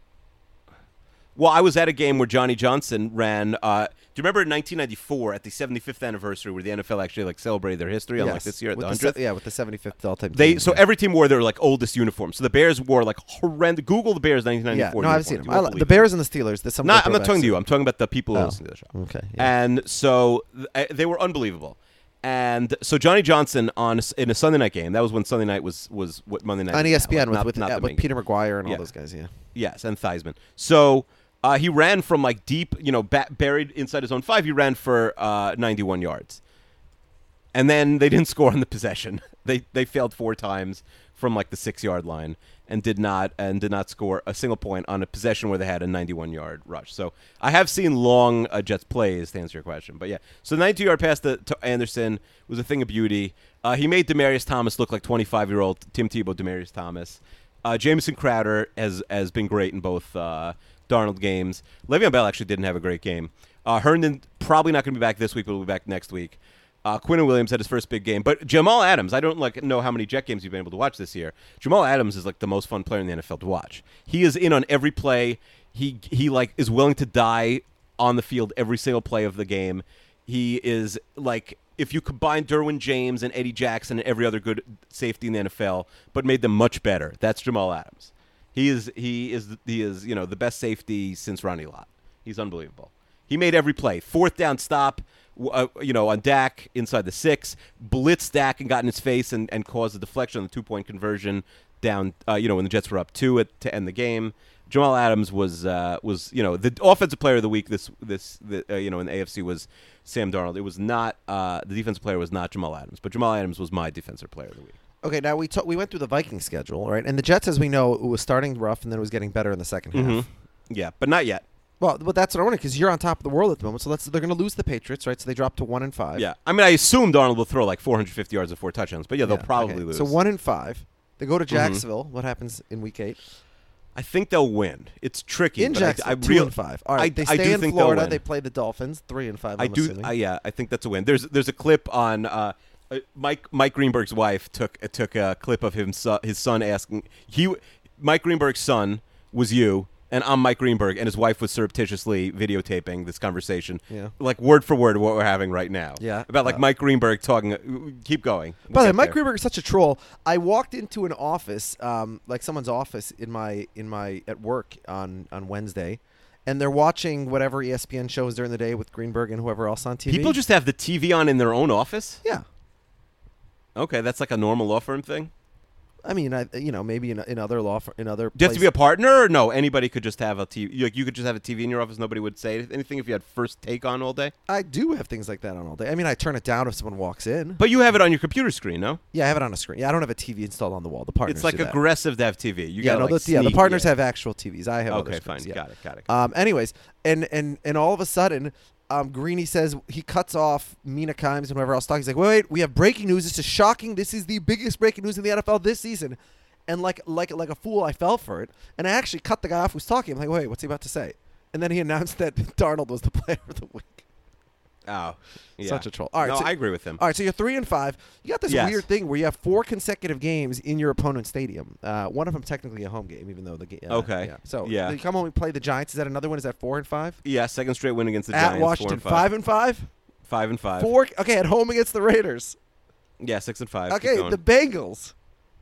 Well, I was at a game where Johnny Johnson ran. Uh, do you remember in nineteen ninety-four at the seventy-fifth anniversary, where the N F L actually like celebrated their history, unlike Yes, this year at with the se- hundredth? yeah, with the seventy-fifth all-time. They team, so yeah. every team wore their like oldest uniforms. So the Bears wore like horrendous. Google the Bears nineteen Yeah, ninety-four. no, I've seen uniforms. them. You I won't li- the believe it. Bears and the Steelers. There's some. Not, good I'm not talking to throwbacks. you. I'm talking about the people who Oh, listen to the show. Okay. Yeah. And so th- uh, they were unbelievable. And so Johnny Johnson on a s in a Sunday night game. That was when Sunday night was was what Monday night on is E S P now, N like, with not- with, not uh, the with main Peter McGuire and Yeah. all those guys. Yeah. Yes, and Theismann. So uh, he ran from like deep, you know, ba buried inside his own five. He ran for uh, ninety-one yards, and then they didn't score on the possession. They they failed four times from like the six-yard line and did not and did not score a single point on a possession where they had a ninety-one-yard rush. So I have seen long uh, Jets plays to answer your question, but yeah. So the ninety-two-yard pass to, to Anderson was a thing of beauty. Uh, he made Demaryius Thomas look like twenty-five-year-old Tim Tebow. Demaryius Thomas. Uh, Jamison Crowder has has been great in both uh, Darnold games. Le'Veon Bell actually didn't have a great game. Uh, Herndon probably not going to be back this week, but will be back next week. Uh, Quinnen Williams had his first big game, but Jamal Adams. I don't like know how many Jet games you've been able to watch this year. Jamal Adams is like the most fun player in the N F L to watch. He is in on every play. He he like is willing to die on the field every single play of the game. He is like, if you combine Derwin James and Eddie Jackson and every other good safety in the N F L, but made them much better. That's Jamal Adams. He is he is he is you know the best safety since Ronnie Lott. He's unbelievable. He made every play. Fourth down stop, uh, you know, on Dak inside the six, blitzed Dak and got in his face and, and caused a deflection on the two-point conversion down, uh, you know, when the Jets were up two at, to end the game. Jamal Adams was uh, was you know the offensive player of the week this this the, uh, you know in the A F C was Sam Darnold. It was not uh, the defensive player was not Jamal Adams, but Jamal Adams was my defensive player of the week. Okay, now we ta- we went through the Vikings schedule, right? And the Jets, as we know, it was starting rough and then it was getting better in the second half. Mhm. Yeah, but not yet. Well, but that's what I wanted because you're on top of the world at the moment. So let's they're going to lose the Patriots, right? So they drop to one and five. Yeah, I mean, I assume Darnold will throw like four hundred fifty yards and four touchdowns, but yeah, they'll Yeah, probably okay. lose. So one and five. They go to Mm-hmm. Jacksonville. What happens in week eight? I think they'll win. It's tricky. In but I- Jacksonville, I, two real- and five. All right, I- they I stay do in think they'll Florida. win. They play the Dolphins, three and five. I I'm do. assuming. Uh, yeah, I think that's a win. There's there's a clip on uh, uh, Mike Mike Greenberg's wife took uh, took a clip of him so, his son asking he Mike Greenberg's son was you. And I'm Mike Greenberg, and his wife was surreptitiously videotaping this conversation, Yeah. like word for word what we're having right now. Yeah. about like Uh, Mike Greenberg talking. Uh, keep going. We'll By the way, get Mike there. Greenberg is such a troll. I walked into an office, um, like someone's office in my in my at work on on Wednesday, and they're watching whatever E S P N shows during the day with Greenberg and whoever else on T V. People just have the T V on in their own office. yeah. Okay, that's like a normal law firm thing. I mean, I, you know, maybe in, in other law fir- in other. Do you have to be places- a partner, or no? Anybody could just have a T V. Like you could just have a T V in your office. Nobody would say anything if you had First Take on all day. I do have things like that on all day. I mean, I turn it down if someone walks in. But you have it on your computer screen, no? Yeah, I have it on a screen. Yeah, I don't have a T V installed on the wall. The partners. It's like do that. aggressive to have T V. You Yeah, gotta, no, like, the, yeah, the sneak- partners yeah. have actual T Vs. I have. other Okay, screens, fine. yeah. Got it. Got it. Um. Anyways, and and and all of a sudden, um, Greeny says he cuts off Mina Kimes and whoever else talking. He's like, wait, wait, we have breaking news. This is shocking. This is the biggest breaking news in the N F L this season. And like like like a fool, I fell for it, and I actually cut the guy off who's talking. I'm like, wait, what's he about to say? And then he announced that Darnold was the player of the week. Oh, yeah. Such a troll. All right, no, so- I agree with him. All right, so you're three and five. You got this Yes. weird thing where you have four consecutive games in your opponent's stadium. Uh, one of them technically a home game, even though the game. Uh, Okay. Yeah. So Yeah. you come home and play the Giants. Is that another one? Is that four and five? Yeah, second straight win against the At Giants. Washington, four and five. and five. Five and five. Four. Okay, at home against the Raiders. Yeah, six and five. Keep Okay, going. the Bengals.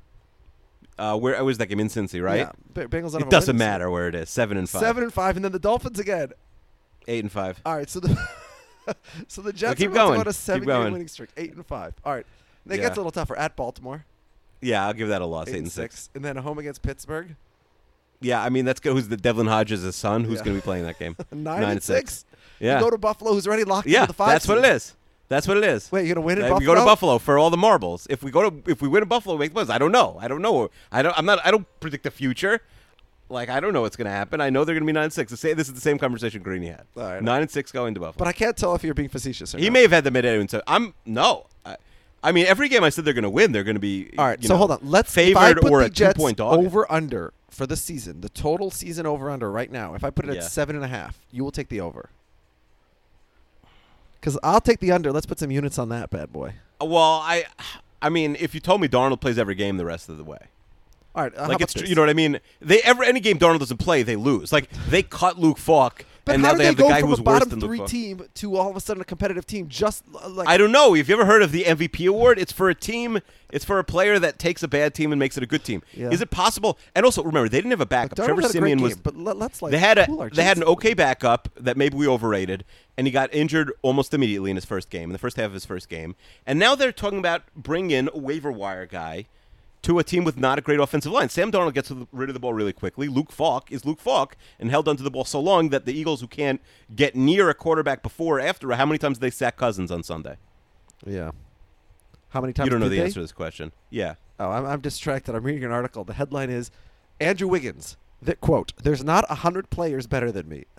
uh, where was that game in Cincy, right? Yeah, B- Bengals. don't have It a doesn't win this matter where it is. Seven and year. five. Seven and five, and then the Dolphins again. Eight and five. All right, so the so the Jets keep are about going. to go on a Keep seven-game going. winning streak, eight and five. All right, that Yeah. gets a little tougher at Baltimore, Yeah, I'll give that a loss. eight, Eight, and and six. six. and then a home against Pittsburgh, Yeah, I mean that's good. Who's the Devlin Hodges' son? Who's Yeah. going to be playing that game? nine, and six. Yeah. You go to Buffalo, who's already locked yeah, into the five. that's what it seed. is. That's what it is. Wait, you're gonna win in Uh, Buffalo? we go to Buffalo for all the marbles. If we go to if we win in Buffalo, make buzz. I don't know. I don't know. I don't. I'm not. I don't predict the future. Like I don't know what's going to happen. I know they're going to be nine and six. Say this is the same conversation Greeny had. All right. Nine and six going to Buffalo. But I can't tell if you're being facetious or he not. may have had the mid and so I'm no. I, I mean, every game I said they're going to win, they're going to be All right, you so know, hold on. Let's if favored I put or the a Jets two-point dog. over under for the season, the total season over under right now. If I put it Yeah. at seven and a half, you will take the over. Because I'll take the under. Let's put some units on that bad boy. Well, I, I mean, if you told me Darnold plays every game the rest of the way, All right, uh, how like about it's tr- this? you know what I mean. They ever any game Darnold doesn't play, they lose. Like they cut Luke Falk, But and how now did they they have the go guy from who's a worse bottom than three Luke Falk. team to all of a sudden a competitive team? Just uh, like I don't know. Have you ever heard of the M V P award? It's for a team. It's for a player that takes a bad team and makes it a good team. Yeah. Is it possible? And also remember, they didn't have a backup. Darnold Trevor had a great Siemian was. game, but let, let's like They had a cool our they had an jets. okay backup that maybe we overrated, and he got injured almost immediately in his first game, in the first half of his first game. And now they're talking about bringing in a waiver wire guy to a team with not a great offensive line. Sam Darnold gets rid of the ball really quickly. Luke Falk is Luke Falk and held onto the ball so long that the Eagles, who can't get near a quarterback before or after, how many times did they sack Cousins on Sunday? Yeah. How many times? You don't know did the they? answer to this question. Yeah. Oh, I'm, I'm distracted. I'm reading an article. The headline is Andrew Wiggins. That quote: "There's not a hundred players better than me."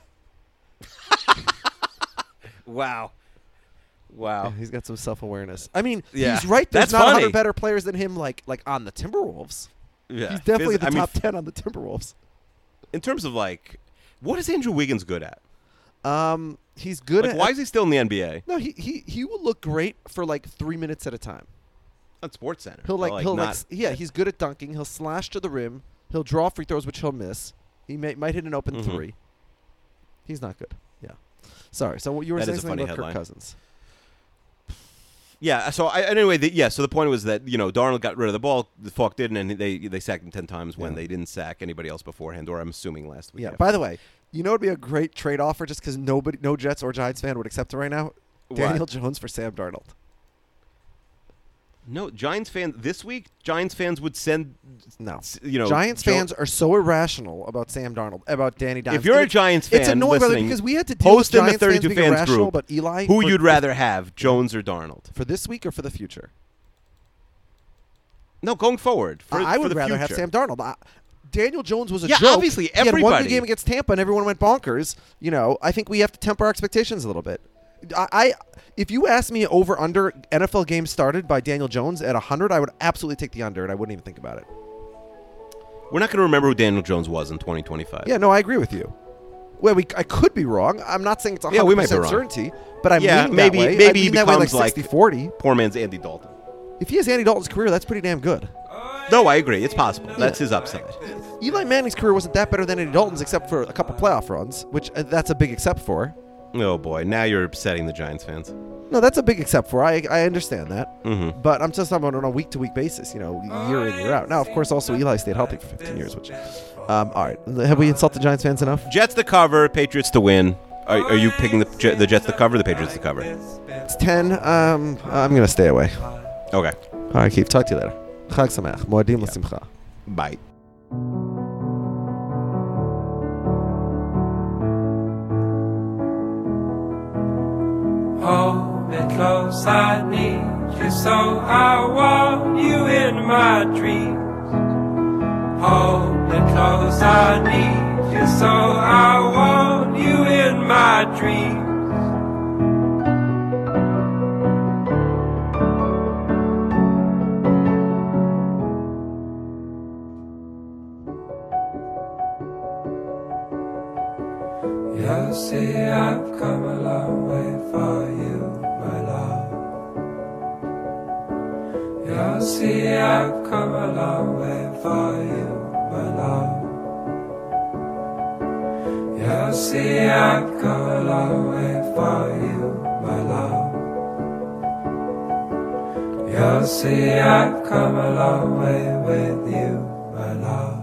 Wow. Wow. He's got some self-awareness. I mean, Yeah. he's right. There's That's not a funny. hundred better players than him. Like like on the Timberwolves. Yeah. He's definitely Phys- the I mean, top ten on the Timberwolves. in terms of like, what is Andrew Wiggins good at? Um, he's good Like, at. why is he still in the N B A? No, he he he will look great for like three minutes at a time. On Sports Center. He'll like, But, he'll like not, s- yeah, he's good at dunking. He'll slash to the rim. He'll draw free throws, which he'll miss. He may, might hit an open Mhm. three. He's not good. Yeah. Sorry. So what you were That saying is a something funny about Kirk headline. Cousins? Yeah. So I, anyway, the, yeah. So the point was that you know Darnold got rid of the ball, the Falk didn't, and they they sacked him ten times when Yeah. they didn't sack anybody else beforehand, or I'm assuming last week. Yeah. after. By the way, you know, it'd be a great trade offer just because nobody, no Jets or Giants fan would accept it right now. What? Daniel Jones for Sam Darnold. No, Giants fans this week. Giants fans would send. No. s- You know, Giants Jo- fans are so irrational about Sam Darnold, about Danny Dimes. If you're And a it- Giants fan, it's annoying, brother, listening, because we had to deal with post in the Giants fans thirty-two being fans irrational, group, but Eli. who for- you'd rather have, Jones or Darnold? for this week or for the future? No, going forward. For, I I for would the rather future. have Sam Darnold. I, Daniel Jones was a Yeah, joke. obviously, he had one everybody- good game against Tampa, and everyone went bonkers. You know, I think we have to temper our expectations a little bit. I, I if you ask me over under N F L games started by Daniel Jones at one hundred, I would absolutely take the under, and I wouldn't even think about it. We're not going to remember who Daniel Jones was in twenty twenty-five. Yeah, no, I agree with you. Well, we I could be wrong. I'm not saying it's one Yeah, hundred we might be percent wrong. certainty, but I'm Yeah, leaning maybe- that way. maybe I he lean that way like becomes like- sixty forty. Poor man's Andy Dalton. If he has Andy Dalton's career, that's pretty damn good. No, I agree. It's possible. That's his upside. Eli Manning's career wasn't that better than Andy Dalton's, except for a couple playoff runs, which uh, that's a big except for. Oh boy, now you're upsetting the Giants fans. No, that's a big except for. I I understand that. Mm-hmm. But I'm just talking about on a week to week basis, you know, year in, year out. Now, of course, also Eli stayed healthy for fifteen years, which, um, all right. Have we insulted Giants fans enough? Jets to cover, Patriots to win. Are, are you picking the Jet- the Jets to cover, or the Patriots to cover? It's ten. Um, I'm going to stay away. Okay. All right, Keith. Talk to you later. Chag Sameach. Moedim l'simcha. Bye. Hold me close, I need you so I want you in my dreams. Hold me close, I need you so I want you in my dreams. You see, I've come a long way for you, my love. You see, I've come a long way for you, my love. You see, I've come a long way for you, my love. You see, I've come a long way with you, my love.